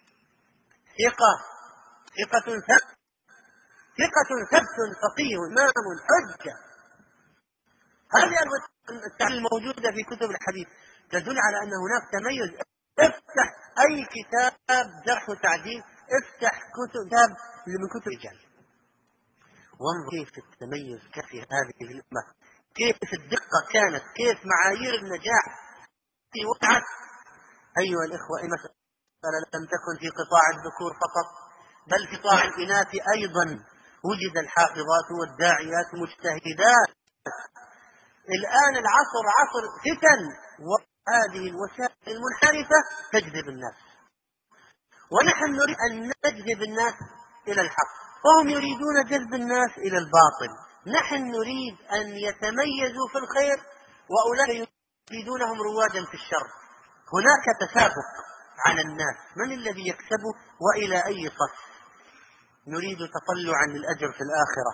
ثقة ثبت فقيه إمام حجة. هذه التعليل الموجودة في كتب الحديث تدل على أن هناك تميز. افتح أي كتاب جرح وتعديل، افتح كتاب من كتب الرجال، وانظر كيف التميز كفي هذه الأمة، كيف الدقة كانت، كيف معايير النجاح في وقعت. أيها الإخوة، المسألة لم تكن في قطاع الذكور فقط، بل في قطاع الإناث أيضا وجد الحافظات والداعيات المجتهدات الآن العصر عصر فتن، وهذه الوسائل المنحرفة تجذب الناس، ونحن نريد أن نجذب الناس إلى الحق، وهم يريدون جذب الناس إلى الباطل. نحن نريد أن يتميزوا في الخير، وأولئك يريدونهم رواجا في الشر. هناك تسابق على الناس، من الذي يكسب وإلى أي صف. نريد تطلعا للأجر في الآخرة،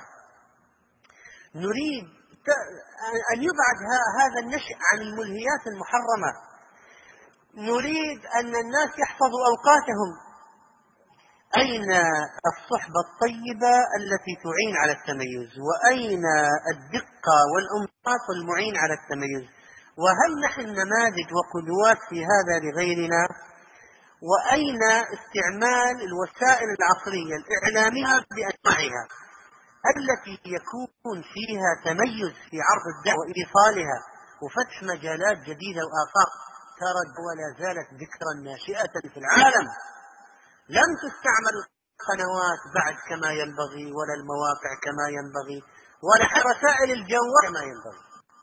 نريد أن يبعد هذا النشء عن الملهيات المحرمة، نريد أن الناس يحفظوا أوقاتهم. أين الصحبة الطيبة التي تعين على التميز؟ وأين الدقة والأنصاف المعين على التميز؟ وهل نحن نماذج وقدوات في هذا لغيرنا؟ وأين استعمال الوسائل العصرية الإعلامية بأنواعها التي يكون فيها تميز في عرض الدعوة وإيصالها وفتح مجالات جديدة وآفاق؟ ترى ولا زالت ذكرا ناشئة في العالم، لم تستعمل القنوات بعد كما ينبغي، ولا المواقع كما ينبغي، ولا رسائل الجوال كما ينبغي.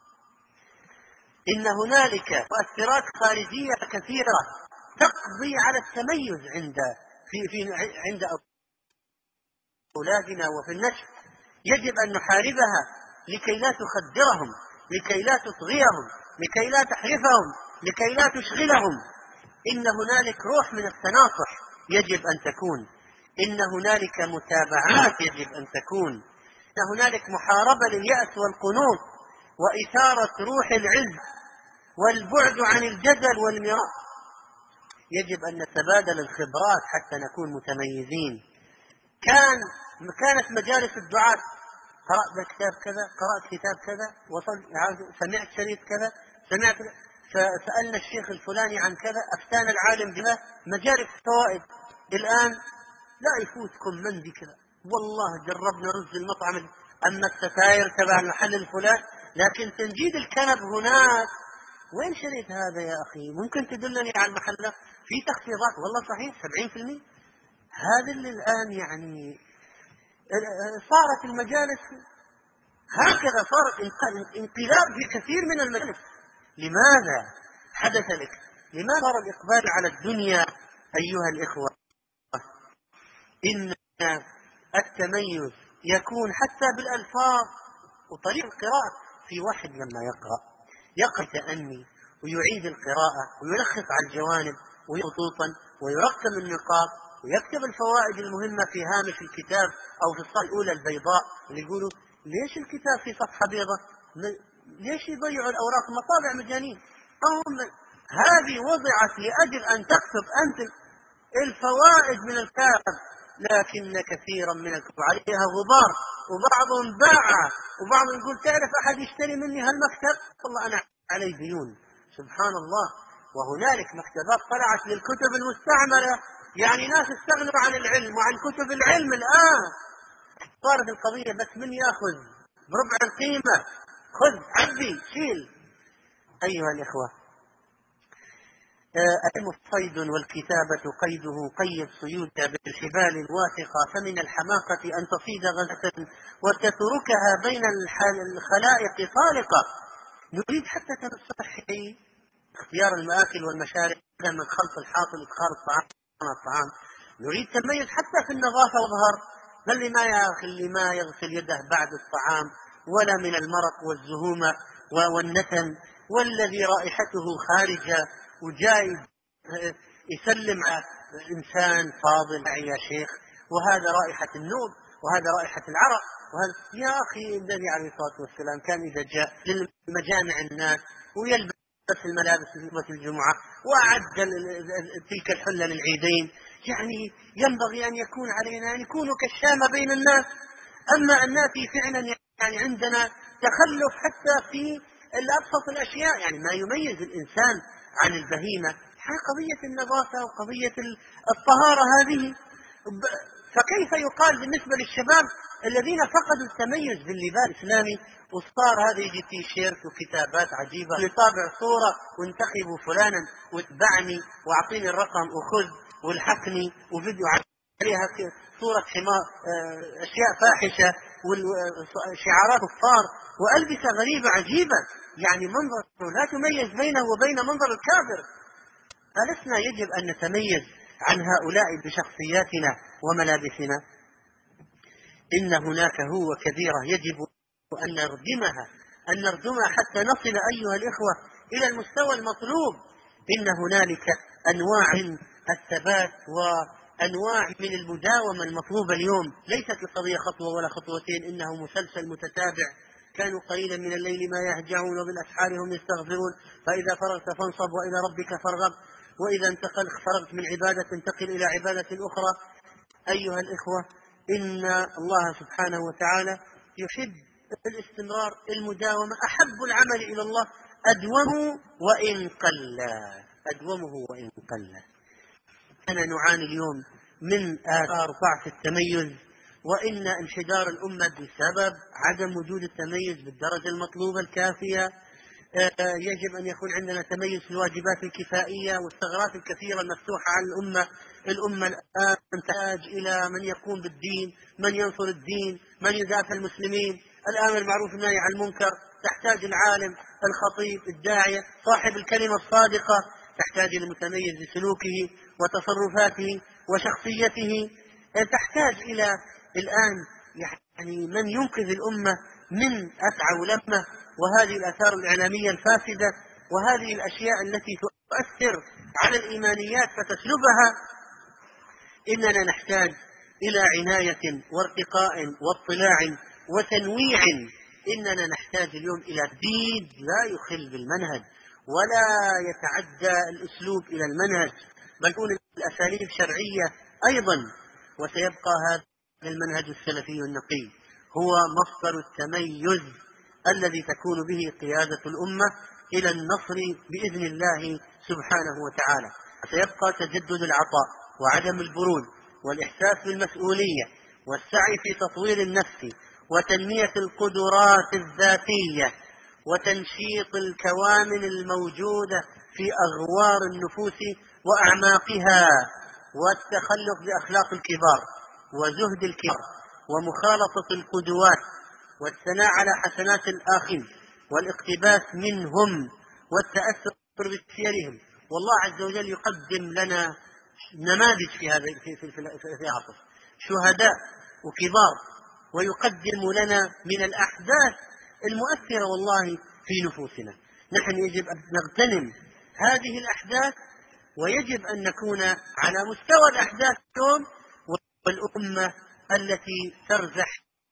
إن هنالك مؤثرات خارجية كثيرة تقضي على التميز عند أولادنا وفي النشء، يجب أن نحاربها لكي لا تخدرهم، لكي لا تطغيهم، لكي لا تحرفهم، لكي لا تشغلهم. إن هنالك روح من التناصح يجب أن تكون، إن هنالك متابعات يجب أن تكون، إن هنالك محاربة لليأس والقنوط، وإثارة روح العز والبعد عن الجدل والمراء. يجب أن نتبادل الخبرات حتى نكون متميزين. كانت مجالس الدعاة، قرأت كتاب كذا، قرأت كتاب كذا، سمعت شريط كذا، فسألنا الشيخ الفلاني عن كذا، أفتانا العالم بما، مجالس فوائد. الآن لا يفوتكم من ذكر، والله جربنا رز المطعم، أما الستاير تبع المحل الفلاني، لكن تنجيد الكنب هناك. وين شريت هذا يا أخي؟ ممكن تدلني على المحل في تخفيضات؟ والله صحيح 70%. هذا اللي الآن يعني صارت المجالس هكذا، صارت انقلاب في كثير من المجالس. لماذا حدث لك؟ لماذا صار الإقبال على الدنيا؟ أيها الإخوة، إن التميز يكون حتى بالألفاظ وطريق القراءة. في واحد لما يقرأ تأني ويعيد القراءة ويلخص على الجوانب وخطوطا ويرقم النقاط ويكتب الفوائد المهمة في هامش الكتاب أو في الصفحة الأولى البيضاء، اللي يقولوا ليش الكتاب في صفحة بيضاء؟ ليش يضيعوا الأوراق؟ مطابع مجانين. هذه وضعت لأجل أن تكتب أنت الفوائد من الكتاب، لكن كثيرا من الكتب عليها غبار، وبعضهم باع، وبعضهم يقول تعرف أحد يشتري مني هالمكتب؟ والله أنا علي ديون. سبحان الله. وهنالك مكتبات طلعت للكتب المستعملة، يعني ناس استغنوا عن العلم وعن كتب العلم. الآن صارت القضية بس من يأخذ بربع القيمة، خذ عبي شيل. أيها الإخوة، العلم صيد والكتابة قيده، قيد صيودها بالحبال الواثقة، فمن الحماقة أن تصيد غزة وتتركها بين الخلائق طالقة. نريد حتى تنصحي اختيار المآكل والمشارب من خلط الحاصل إدخال الطعام. نريد تميز حتى في النظافة والظهر، بل اللي ما يغسل يده بعد الطعام، ولا من المرق والزهومة والنتن، والذي رائحته خارجة وجاي يسلم على إنسان فاضل يا شيخ، وهذا رائحة النوم، وهذا رائحة العرق، وهذا يا أخي. النبي عليه الصلاة والسلام كان إذا جاء للمجامع الناس ويلبس الملابس لخطبة الجمعة وأعد تلك الحلة للعيدين، يعني ينبغي أن يكون علينا أن يكون كالشامة بين الناس. أما أن نأتي فعلا يعني عندنا تخلف حتى في الأبسط الأشياء، يعني ما يميز الإنسان عن البهيمة، قضية النظافة وقضية الطهارة هذه. فكيف يقال بالنسبة للشباب الذين فقدوا التميز باللباس الإسلامي، وصار هذا يجي تيشيرت وكتابات عجيبة لطابع صورة وانتخبوا فلانا واتبعني واعطيني الرقم وخذ والحقني وفيديو عليها صورة حمار، أشياء فاحشة وشعارات كفار وألبسة غريبة عجيبة، يعني منظر لا تميز بينه وبين منظر الكافر. فلسنا يجب أن نتميز عن هؤلاء بشخصياتنا وملابسنا. إن هناك هو كبيرة يجب أن نردمها حتى نصل أيها الإخوة إلى المستوى المطلوب. إن هنالك أنواع من الثبات وأنواع من المداومة المطلوبة اليوم. ليست القضية خطوة ولا خطوتين، إنه مسلسل متتابع. كانوا قليلا من الليل ما يهجعون وبالأسحار هم يستغفرون، فإذا فرغت فانصب وإلى ربك فارغب، وإذا فرغت من عبادة انتقل إلى عبادة أخرى. أيها الإخوة، إن الله سبحانه وتعالى يحب الاستمرار، المداومة. أحب العمل إلى الله أدومه وإن قل. أنا نعاني اليوم من آثار ضعف التميز، وإن انحدار الأمة بسبب عدم وجود التميز بالدرجة المطلوبة الكافية. يجب أن يكون عندنا تميز في الواجبات الكفائية والثغرات الكثيرة المفتوحة على الأمة الآن تحتاج إلى من يقوم بالدين، من ينصر الدين، من يدافع المسلمين، الآمر بالمعروف والنهي عن المنكر. تحتاج العالم، الخطيب، الداعية، صاحب الكلمة الصادقة. تحتاج المتميز بسلوكه وتصرفاته وشخصيته. تحتاج إلى الآن يعني من ينقذ الأمة من أسعى ولمة وهذه الآثار الإعلامية الفاسدة وهذه الأشياء التي تؤثر على الإيمانيات فتسلبها. إننا نحتاج إلى عناية وارتقاء واطلاع وتنويع. إننا نحتاج اليوم إلى جديد لا يخل بالمنهج ولا يتعدى الأسلوب إلى المنهج، بل تكون الأساليب شرعية أيضا. وسيبقى هذا المنهج السلفي النقي هو مصدر التميز الذي تكون به قيادة الأمة إلى النصر بإذن الله سبحانه وتعالى. سيبقى تجدد العطاء وعدم البرود والإحساس بالمسؤولية والسعي في تطوير النفس وتنمية القدرات الذاتية وتنشيط الكوامن الموجودة في أغوار النفوس وأعماقها، والتخلق بأخلاق الكبار وزهد الكبار ومخالطة القدوات والثناء على حسنات الآخرين والاقتباس منهم والتأثر بسيرهم. والله عز وجل يقدم لنا نماذج في هذا في عصر شهداء وكبار، ويقدم لنا من الأحداث المؤثرة والله في نفوسنا. نحن يجب أن نغتنم هذه الأحداث، ويجب أن نكون على مستوى الأحداث اليوم والأمة التي ترزح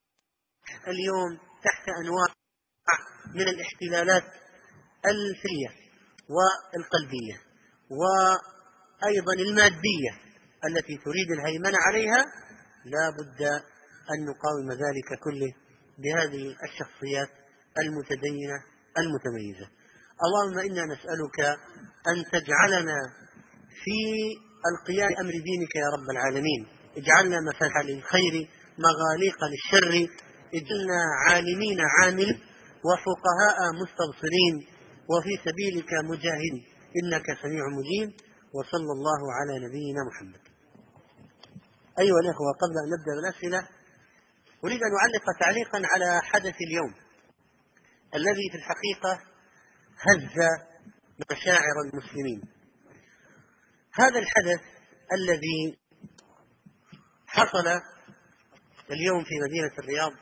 اليوم تحت أنواع من الاحتلالات الفكرية والقلبية وأيضا المادية التي تريد الهيمنة عليها. لا بد أن نقاوم ذلك كله بهذه الشخصيات المتدينة المتميزة. اللهم إنا نسألك أن تجعلنا في القيام بأمر دينك يا رب العالمين. اجعلنا مفاتيح للخير مغاليق للشر، اجعلنا عالمين عاملين وفقهاء مستبصرين وفي سبيلك مجاهدين، إنك سميع مجيب. وصلى الله على نبينا محمد. أيها الأخوة، قبل أن نبدأ بالأسئلة أريد أن أعلق تعليقا على حدث اليوم الذي في الحقيقة هز مشاعر المسلمين. هذا الحدث الذي حصل اليوم في مدينة الرياض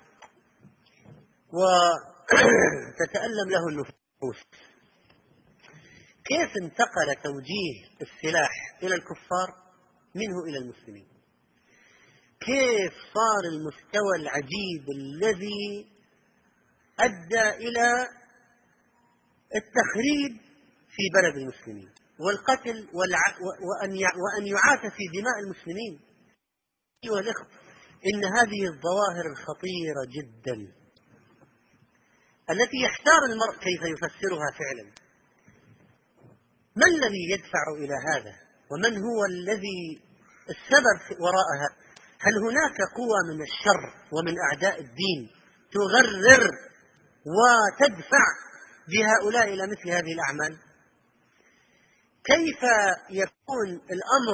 وتتألم له النفوس، كيف انتقل توجيه السلاح إلى الكفار منه إلى المسلمين، كيف صار المستوى العجيب الذي أدى إلى التخريب في بلد المسلمين والقتل وأن يعاث في دماء المسلمين. أيها الأخوة، إن هذه الظواهر الخطيرة جدا التي يحتار المرء كيف يفسرها فعلا. ما الذي يدفع إلى هذا؟ ومن هو الذي السبب وراءها؟ هل هناك قوى من الشر ومن أعداء الدين تغرر وتدفع بهؤلاء إلى مثل هذه الأعمال؟ كيف يكون الأمر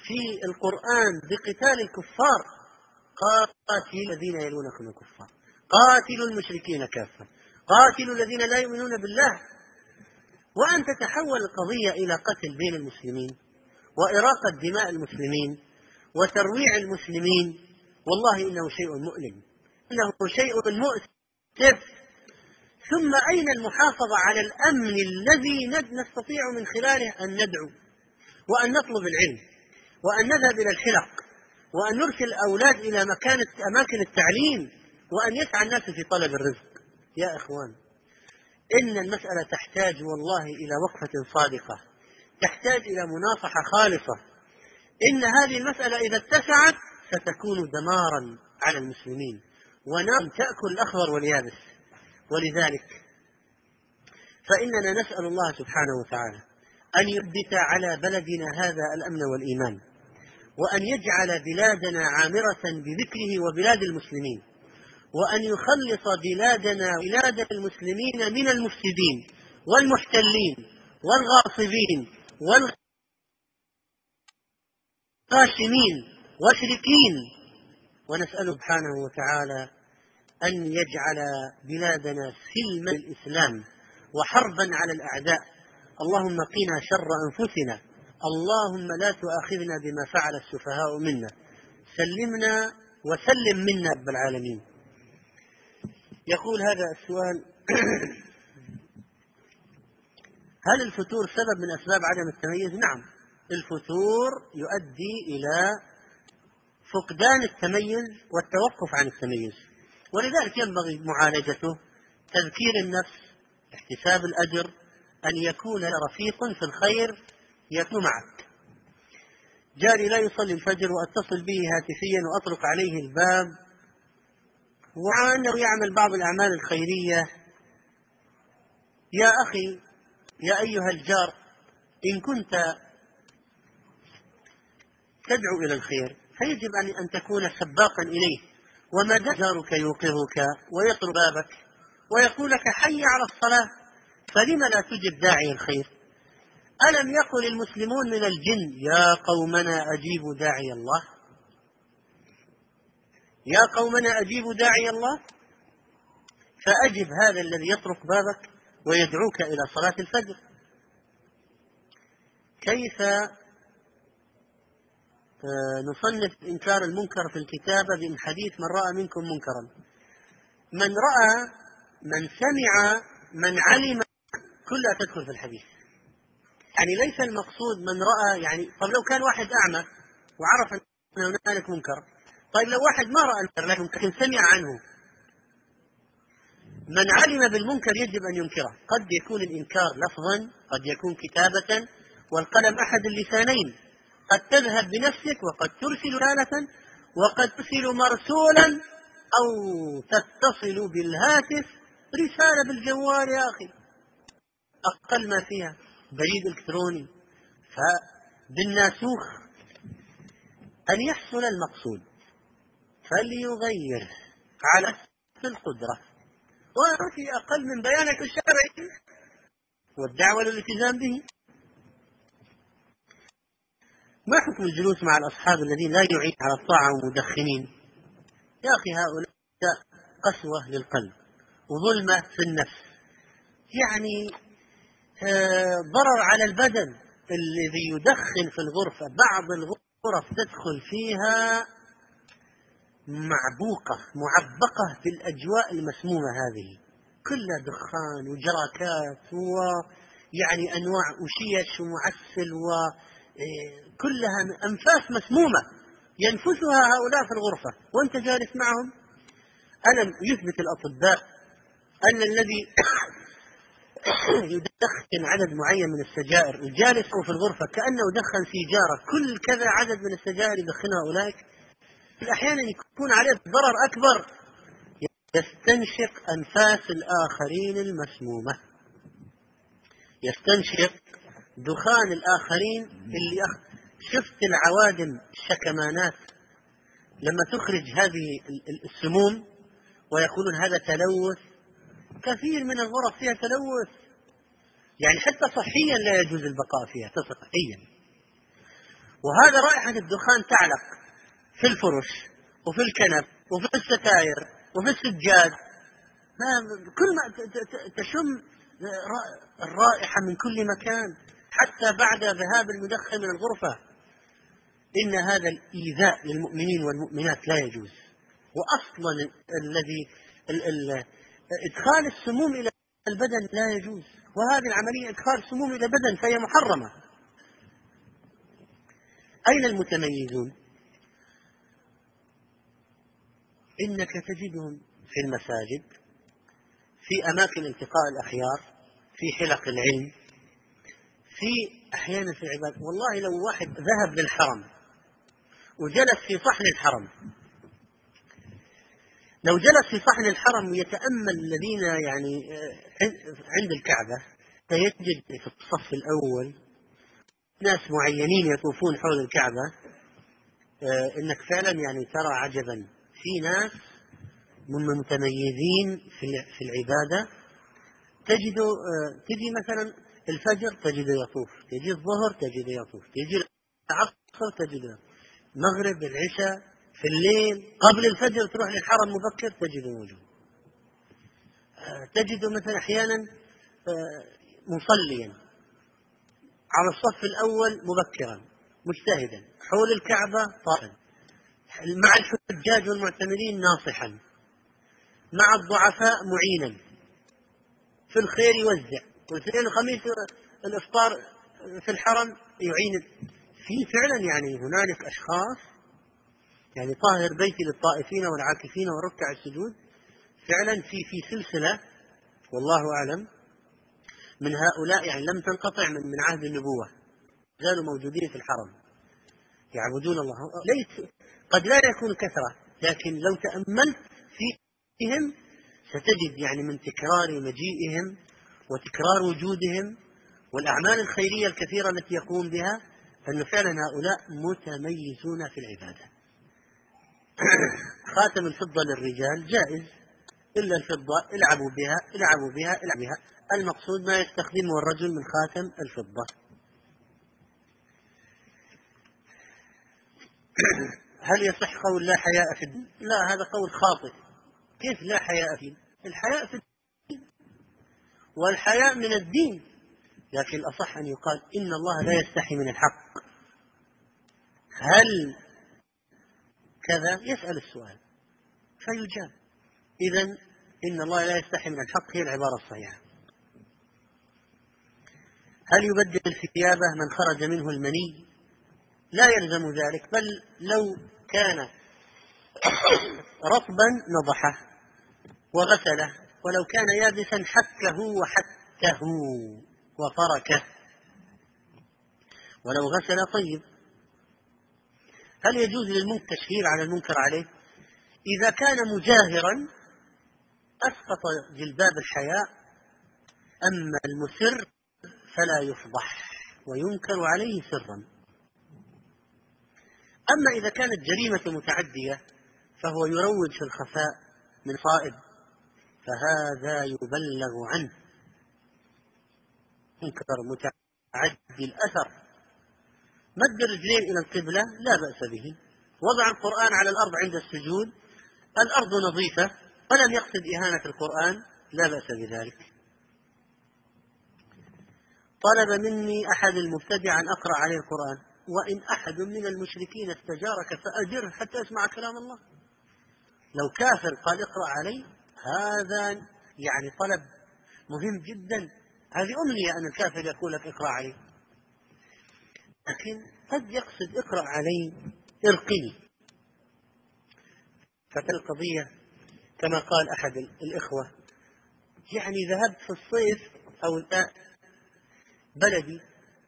في القرآن بقتال الكفار: قاتلوا الذين يلونكم الكفار، قاتلوا المشركين كافة، قاتلوا الذين لا يؤمنون بالله. وأن تتحول القضية إلى قتل بين المسلمين وإراقة دماء المسلمين وترويع المسلمين، والله إنه شيء مؤلم، إنه شيء مؤسف. ثم أين المحافظة على الأمن الذي نستطيع من خلاله أن ندعو وأن نطلب العلم وأن نذهب إلى الحلق وأن نرسل الأولاد إلى أماكن التعليم وأن يسعى الناس في طلب الرزق؟ يا إخوان، إن المسألة تحتاج والله إلى وقفة صادقة، تحتاج إلى مناصحة خالصة. إن هذه المسألة إذا اتسعت ستكون دمارا على المسلمين ونار تأكل الأخضر واليابس. ولذلك فإننا نسأل الله سبحانه وتعالى أن يثبت على بلدنا هذا الأمن والإيمان، وأن يجعل بلادنا عامرة بذكره وبلاد المسلمين، وأن يخلص بلادنا بلاد المسلمين من المفسدين والمحتلين والغاصبين والغاشمين والمشركين. ونسأل سبحانه وتعالى أن يجعل بلادنا سلما للإسلام وحربا على الأعداء. اللهم قنا شر أنفسنا، اللهم لا تؤاخذنا بما فعل السفهاء منا، سلمنا وسلم منا رب العالمين. يقول هذا السؤال: هل الفتور سبب من أسباب عدم التميز؟ نعم، الفتور يؤدي إلى فقدان التميز والتوقف عن التميز، ولذلك ينبغي معالجته، تذكير النفس، احتساب الأجر، أن يكون رفيق في الخير يكون معك. جاري لا يصلي الفجر وأتصل به هاتفيا وأطرق عليه الباب ومع أنه يعمل بعض الأعمال الخيرية. يا أخي، يا أيها الجار، إن كنت تدعو إلى الخير فيجب أن تكون سباقا إليه، وما دام جارك يوقظك ويطرق بابك ويقول لك حي على الصلاة فلم لا تجب داعي الخير؟ ألم يقل المسلمون من الجن: يا قومنا أجيبوا داعي الله، يا قومنا أجيبوا داعي الله؟ فأجب هذا الذي يطرق بابك ويدعوك إلى صلاة الفجر. كيف نصنف إنكار المنكر في الكتابة من حديث من رأى منكم منكرا؟ من رأى، من سمع، من علم، كلها تدخل في الحديث. يعني ليس المقصود من رأى، يعني طب لو كان واحد أعمى وعرف أن هنالك منكر، طيب لو واحد ما رأى المنكر لكن سمع عنه، من علم بالمنكر يجب أن ينكره. قد يكون الإنكار لفظا، قد يكون كتابة، والقلم أحد اللسانين، قد تذهب بنفسك وقد ترسل رسالة وقد ترسل مرسولا أو تتصل بالهاتف رسالة بالجوال يا أخي، أقل ما فيها بريد إلكتروني. فبالناسوخ أن يحصل المقصود فليغير على حسب القدرة، وفي أقل من بيانك الشرعي والدعوة للالتزام به. ما حكم الجلوس مع الأصحاب الذين لا يعين على الطاعة ومدخنين؟ يا أخي، هؤلاء قسوة للقلب وظلمة في النفس، يعني ضرر على البدن. الذي يدخن في الغرفة، بعض الغرف تدخل فيها معبوقة معبقة بالأجواء المسمومة هذه، كلها دخان وجراكات ويعني أنواع وشيش ومعسل وكلها أنفاس مسمومة ينفسها هؤلاء في الغرفة وأنت جالس معهم. ألم يثبت الأطباء أن الذي يدخن عدد معين من السجائر الجالس في الغرفة كأنه دخن سيجارة، كل كذا عدد من السجائر يدخنها أولئك، أحيانا يكون عليه ضرر أكبر، يستنشق أنفاس الآخرين المسمومة، يستنشق دخان الآخرين اللي شفت العوادم الشكمانات لما تخرج هذه السموم ويقولون هذا تلوث. كثير من الغرف فيها تلوث، يعني حتى صحيا لا يجوز البقاء فيها صحيا. وهذا رائحة الدخان تعلق في الفرش وفي الكنب وفي الستائر وفي السجاد، كل ما تشم الرائحة من كل مكان حتى بعد ذهاب المدخن من الغرفة. إن هذا الإيذاء للمؤمنين والمؤمنات لا يجوز. وأصلا الذي إدخال السموم إلى البدن لا يجوز، وهذه العملية إدخال السموم إلى البدن فهي محرمة. أين المتميزون؟ إنك تجدهم في المساجد، في أماكن التقاء الأخيار، في حلق العلم، في أحيانا في العبادة. والله لو واحد ذهب للحرم وجلس في صحن الحرم، لو جلس في صحن الحرم ويتأمل الذين يعني عند الكعبة، سيجد في الصف الأول ناس معينين يطوفون حول الكعبة، إنك فعلا يعني ترى عجبا. في ناس من متميزين في العبادة، تجي مثلا الفجر تجده يطوف، تجي الظهر تجده يطوف، تجي العصر تجده، مغرب، العشاء، في الليل قبل الفجر تروح للحرم مبكر تجده موجود. تجده مثلا أحيانا مصليا على الصف الأول مبكرا مجتهدا حول الكعبة طائفا، مع الحجاج والمعتمرين ناصحا، مع الضعفاء معينا، في الخير يوزع، والاثنين الخميس الإفطار في الحرم يعين. في فعلا يعني هنالك أشخاص يعني طاهر بيتي للطائفين والعاكفين والركع السجود، فعلا في سلسلة والله أعلم من هؤلاء يعني لم تنقطع من عهد النبوة، زالوا موجودين في الحرم يعبدون الله. ليس قد لا يكون كثرة، لكن لو تأملت فيهم ستجد يعني من تكرار مجيئهم وتكرار وجودهم والأعمال الخيرية الكثيرة التي يقوم بها أن فعلا هؤلاء متميزون في العبادة. خاتم الفضة للرجال جائز، إلا الفضة العبوا بها. المقصود ما يستخدمه الرجل من خاتم الفضة. هل يصح قول لا حياء في الدين؟ لا، هذا قول خاطئ. كيف لا حياء في الدين؟ الحياء في الدين والحياء من الدين، لكن الأصح أن يقال إن الله لا يستحي من الحق. هل كذا؟ يسأل السؤال فيجاب. إذن إن الله لا يستحي من الحق هي العبارة الصحيحة. هل يبدل ثيابه من خرج منه المني؟ لا يلزم ذلك، بل لو كان رطبا نضحه وغسله، ولو كان يابسا حكه وحته وفركه، ولو غسل طيب. هل يجوز للمنكر تشهير على المنكر عليه؟ إذا كان مجاهرا أسقط جلباب الحياء، أما المسر فلا يفضح وينكر عليه سرا. أما إذا كانت جريمة متعدية فهو يروج في الخفاء من صائب، فهذا يبلغ عنه. منكر متعدي الأثر، مد الرجلين إلى القبلة لا بأس به، وضع القرآن على الأرض عند السجود، الأرض نظيفة ولم يقصد إهانة القرآن، لا بأس بذلك. طلب مني أحد المبتدع أن أقرأ عليه القرآن، وإن أحد من المشركين استجارك فأجره حتى أسمع كلام الله. لو كافر قال اقرأ علي، هذا يعني طلب مهم جدا، هذه أمنية أن الكافر يقول لك اقرأ علي، لكن قد يقصد اقرأ علي ارقني. فالقضية كما قال أحد الإخوة، يعني ذهبت في الصيف أو بلدي،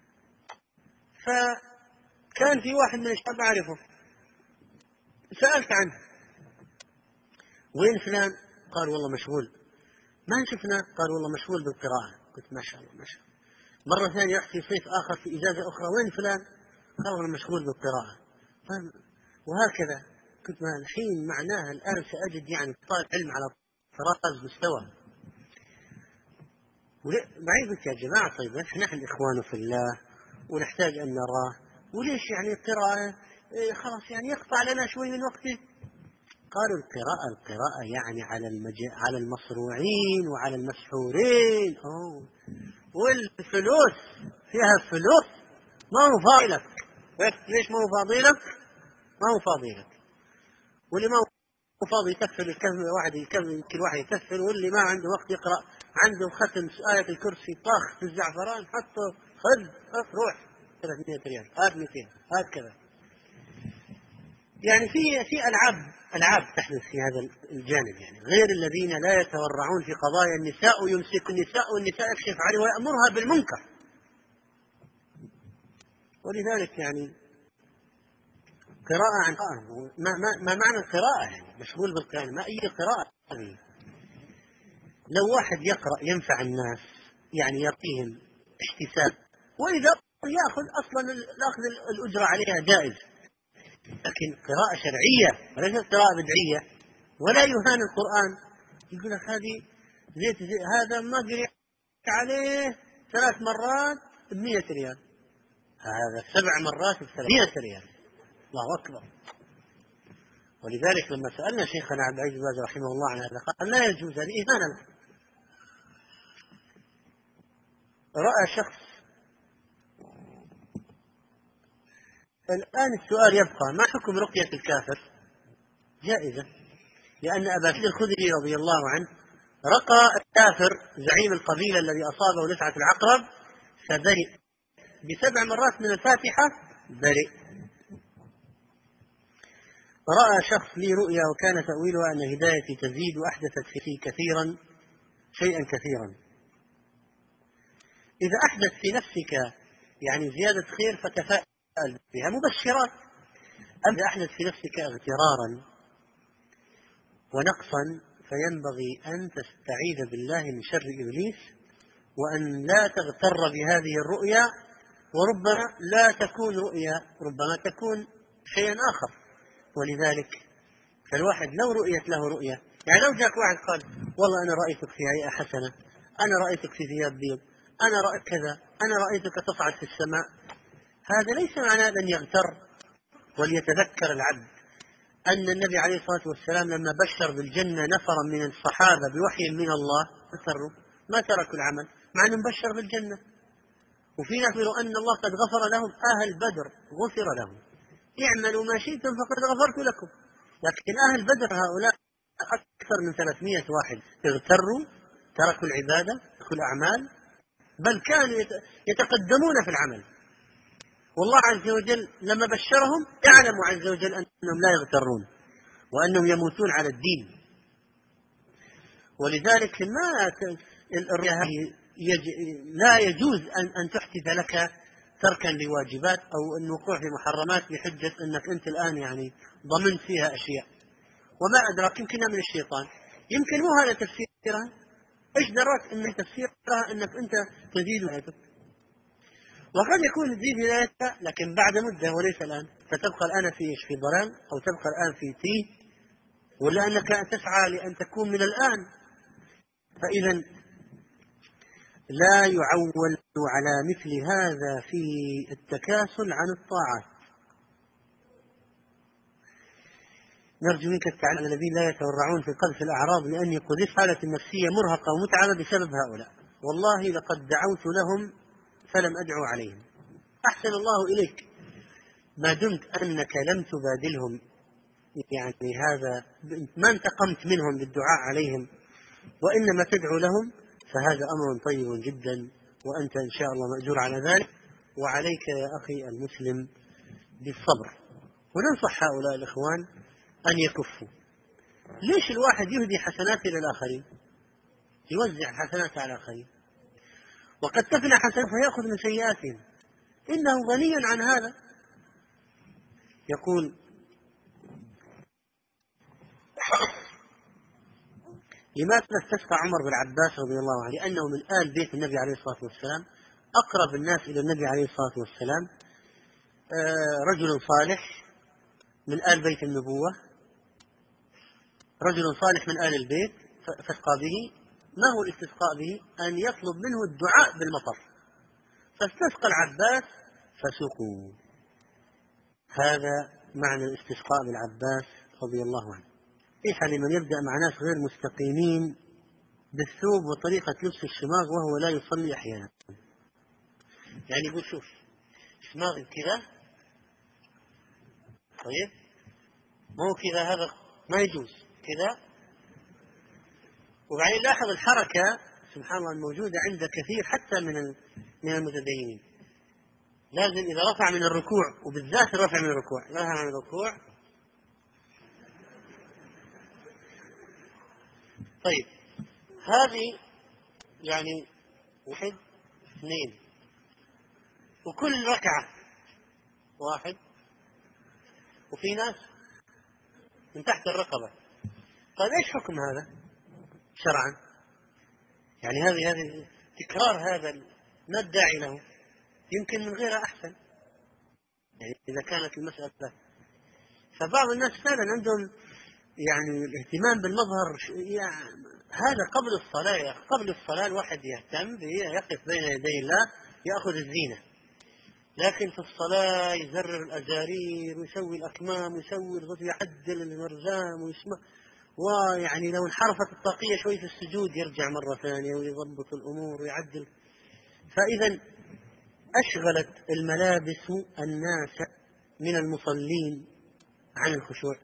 فكان في واحد من الشباب أعرفه، سألت عنه وين فلان؟ قال والله مشغول. ما شفنا؟ قال والله مشغول بالقراءة. قلت ما شاء الله ما شاء الله. مرة ثانية رحت في صيف آخر في إجازة أخرى، وين فلان؟ قال والله مشغول بالقراءة. وهكذا كنت الحين معناها الآن سأجد يعني طالب علم على طراز مستوى. معي قلت يا جماعة طيب نحن إخوان في الله ونحتاج أن نراه، وليش يعني القراءة خلاص يعني يقطع لنا شوي من وقته؟ قالوا القراءة يعني على المصروعين وعلى المسحورين. والفلوس فيها فلوس، ما هو فاضي لك. ليش ما هو فاضي لك؟ ما هو فاضي لك. واللي ما هو فاضي يكفل كل واحد يكفل، واللي ما عنده وقت يقرأ عنده ختم آية الكرسي طاخ في الزعفران، حطه خذ روح 300 ريال، هات 200، هات كذا. يعني في ألعاب تحدث في هذا الجانب، يعني غير الذين لا يتورعون في قضايا النساء ويمسك النساء والنساء يكشف عليه ويأمرها بالمنكر. ولذلك يعني قراءة عن قراءة، ما معنى القراءة؟ يعني مشغول بالقراءة، ما أي قراءة هذه؟ لو واحد يقرأ ينفع الناس، يعني يعطيهم احتساب، وإذا يأخذ أصلا الأخذ الأجرة عليها جائز، لكن قراءة شرعية وليست قراءة بدعية. ولا يهان القرآن، يقول لك هذه زيت هذا ما قرأ عليه 3 مرات ب100 ريال، هذا 7 مرات ب300 ريال. الله أكبر. ولذلك لما سألنا شيخنا عبد العزيز باز رحمه الله عن هذا قال لا يجوز، هذه إهانة. رأى شخص. الآن السؤال يبقى: ما حكم رقية الكافر؟ جائزة، لأن أبا سعيد الخدري رضي الله عنه رقى الكافر زعيم القبيلة الذي أصابه لسعة العقرب فبرئ ب7 مرات من الفاتحة، برئ. رأى شخص لي رؤيا وكان تأويلها أن هدايتي تزيد وأحدثت فيه شيئا كثيرا. إذا أحدث في نفسك يعني زيادة خير فتفائل بها مبشرات، أما إذا أحدث في نفسك اغترارا ونقصا فينبغي أن تستعيذ بالله من شر إبليس، وأن لا تغتر بهذه الرؤيا، وربما لا تكون رؤيا، ربما تكون شيئا آخر. ولذلك فالواحد لو رؤيت له رؤيا، يعني لو جاك واحد قال والله أنا رأيتك في هيئة حسنة، أنا رأيتك في ثياب بيض، أنا رأيت كذا، أنا رأيتك تصعد في السماء، هذا ليس معناه أن يغتر. وليتذكر العبد أن النبي عليه الصلاة والسلام لما بشر بالجنة نفرا من الصحابة بوحي من الله اغتروا، ما تركوا العمل مع أنهم بشر بالجنة. وفي ناس يقولوا أن الله قد غفر لهم، أهل بدر غفر لهم، اعملوا ما شئتم فقد غفرت لكم. لكن أهل بدر هؤلاء أكثر من 300 واحد اغتروا، تركوا العبادة، تركوا الأعمال، بل كانوا يتقدمون في العمل. والله عز وجل لما بشرهم يعلم عز وجل أنهم لا يغترون وأنهم يموتون على الدين. ولذلك لا يجوز أن تحدث لك تركا لواجبات أو الوقوع في محرمات بحجة أنك أنت الآن يعني ضمنت فيها أشياء، وما أدراك يمكنها من الشيطان، يمكن مو هذا تفسيرها. إيش دراك أن تفسيرها أنك أنت تزيد ولايتك؟ وقد يكون تزيد ولايتك لكن بعد مدة وليس الآن، فتبقى الآن في ضلال، أو تبقى الآن في تيه، ولا أنك تسعى لأن تكون من الآن. فإذا لا يعول على مثل هذا في التكاسل عن الطاعات. نرجو منك التعليم على الذين لا يتورعون في قذف الأعراض، لأني قذفت حالة النفسية مرهقة ومتعبة بسبب هؤلاء، والله لقد دعوت لهم فلم أدعو عليهم. أحسن الله إليك، ما دمت أنك لم تبادلهم، يعني هذا ما انتقمت منهم بالدعاء عليهم وإنما تدعو لهم، فهذا أمر طيب جدا، وأنت إن شاء الله مأجور على ذلك. وعليك يا أخي المسلم بالصبر. وننصح هؤلاء الإخوان أن يكفوا. ليش الواحد يهدي حسنات إلى الآخرين، يوزع حسنات على الآخرين، وقد تفنى حسنات فيأخذ من سيئاتهم؟ إنه غني عن هذا. يقول: لماذا استسقى عمر بن العباس رضي الله عنه؟ لأنه من آل بيت النبي عليه الصلاة والسلام، أقرب الناس إلى النبي عليه الصلاة والسلام، رجل صالح من آل بيت النبوة، رجل صالح من آل البيت، فاستسقى به. ما هو الاستسقاء به؟ أن يطلب منه الدعاء بالمطر، فاستسقى العباس فسقوا. هذا معنى الاستسقاء بالعباس رضي الله عنه. يعني من يبدأ مع ناس غير مستقيمين بالثوب وطريقة لبس الشماغ وهو لا يصلي أحيانا. يعني يقول شوف شماغ كذا، طيب مو كذا، هذا ما يجوز كذا. وبعدين لاحظ الحركة سبحان الله الموجودة عند كثير حتى من المتدينين. لازم إذا رفع من الركوع، وبالذات الرفع من الركوع، رفع من الركوع، طيب هذه يعني 1 2، وكل ركعة 1، وفي ناس من تحت الرقبة. طيب ايش حكم هذا شرعا؟ يعني هذه تكرار هذا ما الداعي له؟ يمكن من غيرها أحسن يعني إذا كانت المسألة. فبعض الناس فعلا عندهم يعني الاهتمام بالمظهر، يعني هذا قبل الصلاة. قبل الصلاة الواحد يهتم يقف بين يدي الله يأخذ الزينة، لكن في الصلاة يزرر الأزارير ويسوي الأكمام ويسوي يعدل المرزام ويسمع، ويعني لو انحرفت الطاقية شوي في السجود يرجع مرة ثانية ويضبط الأمور ويعدل. فإذا أشغلت الملابس الناس من المصلين عن الخشوع،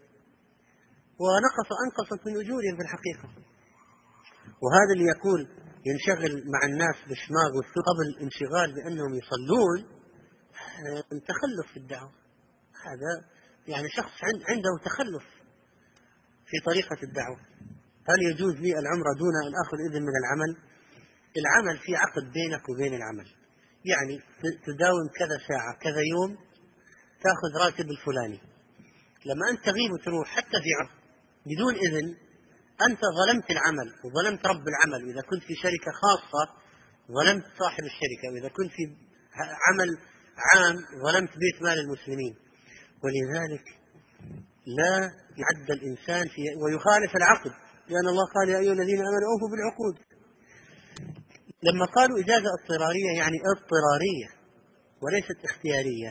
أنقصت من أجورهم في الحقيقة. وهذا اللي يقول ينشغل مع الناس بالشماغ والثوب قبل الانشغال بأنهم يصلون، تخلف في الدعوة. هذا يعني شخص عنده تخلف في طريقة الدعوة. هل يجوز لي العمرة دون أن أخذ إذن من العمل؟ العمل في عقد بينك وبين العمل، يعني تداوم كذا ساعة كذا يوم تأخذ راتب الفلاني. لما أنت تغيب وتروح حتى في عمل بدون إذن، أنت ظلمت العمل وظلمت رب العمل. وإذا كنت في شركة خاصة ظلمت صاحب الشركة، وإذا كنت في عمل عام ظلمت بيت مال المسلمين. ولذلك لا يعد الإنسان ويخالف العقد، لأن الله قال يا أيها الذين آمنوا أوفوا بالعقود. لما قالوا إجازة اضطرارية يعني اضطرارية وليست اختيارية،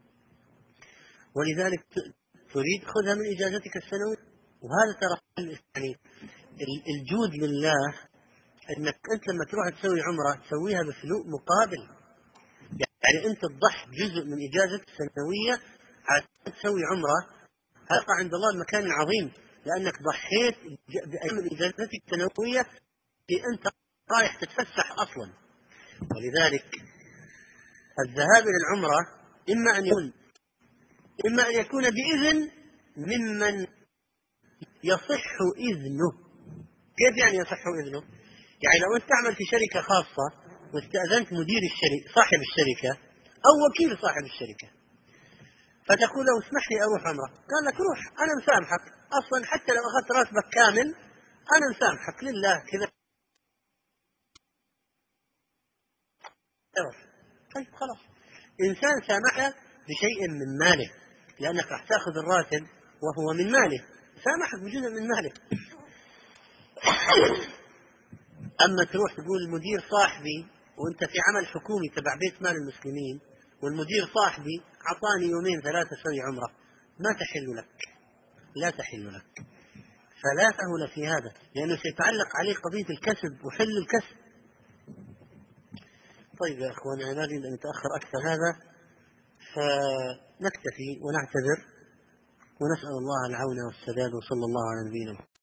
ولذلك تريد خذها من إجازتك السنوية. وهذا ترى يعني الجود لله، أنك أنت لما تروح تسوي عمرة تسويها بفلوس مقابل، يعني أنت تضحي جزء من إجازة السنوية عشان تسوي عمرة. هذا عند الله المكان العظيم، لأنك ضحيت من إجازتك السنوية أنت رايح تتفسح أصلا. ولذلك الذهاب إلى العمرة إما أن يكون بإذن ممن يصح إذنه. كيف يعني يصح إذنه؟ يعني لو أنت تعمل في شركة خاصة واستأذنت مدير الشركة صاحب الشركة أو وكيل صاحب الشركة، فتقول له اسمح لي أروح عمرة، قال لك روح أنا مسامحك، أصلا حتى لو أخذت راتبك كامل أنا مسامحك لله كذا. طيب خلاص، إنسان سامحك بشيء من ماله لأنك راح تأخذ الراتب وهو من ماله، سامحك بجزء من ماله. أما تروح تقول المدير صاحبي وأنت في عمل حكومي تبع بيت مال المسلمين، والمدير صاحبي أعطاني 2 3 سوي عمرة، ما تحل لك، لا تحل لك. فلا سهل في هذا، لأنه سيتعلق عليه قضية الكسب وحل الكسب. طيب يا أخوان، أنا أريد أن نتأخر أكثر هذا، فنكتفي ونعتذر ونسأل الله العون والسداد، وصلى الله على نبينا محمد.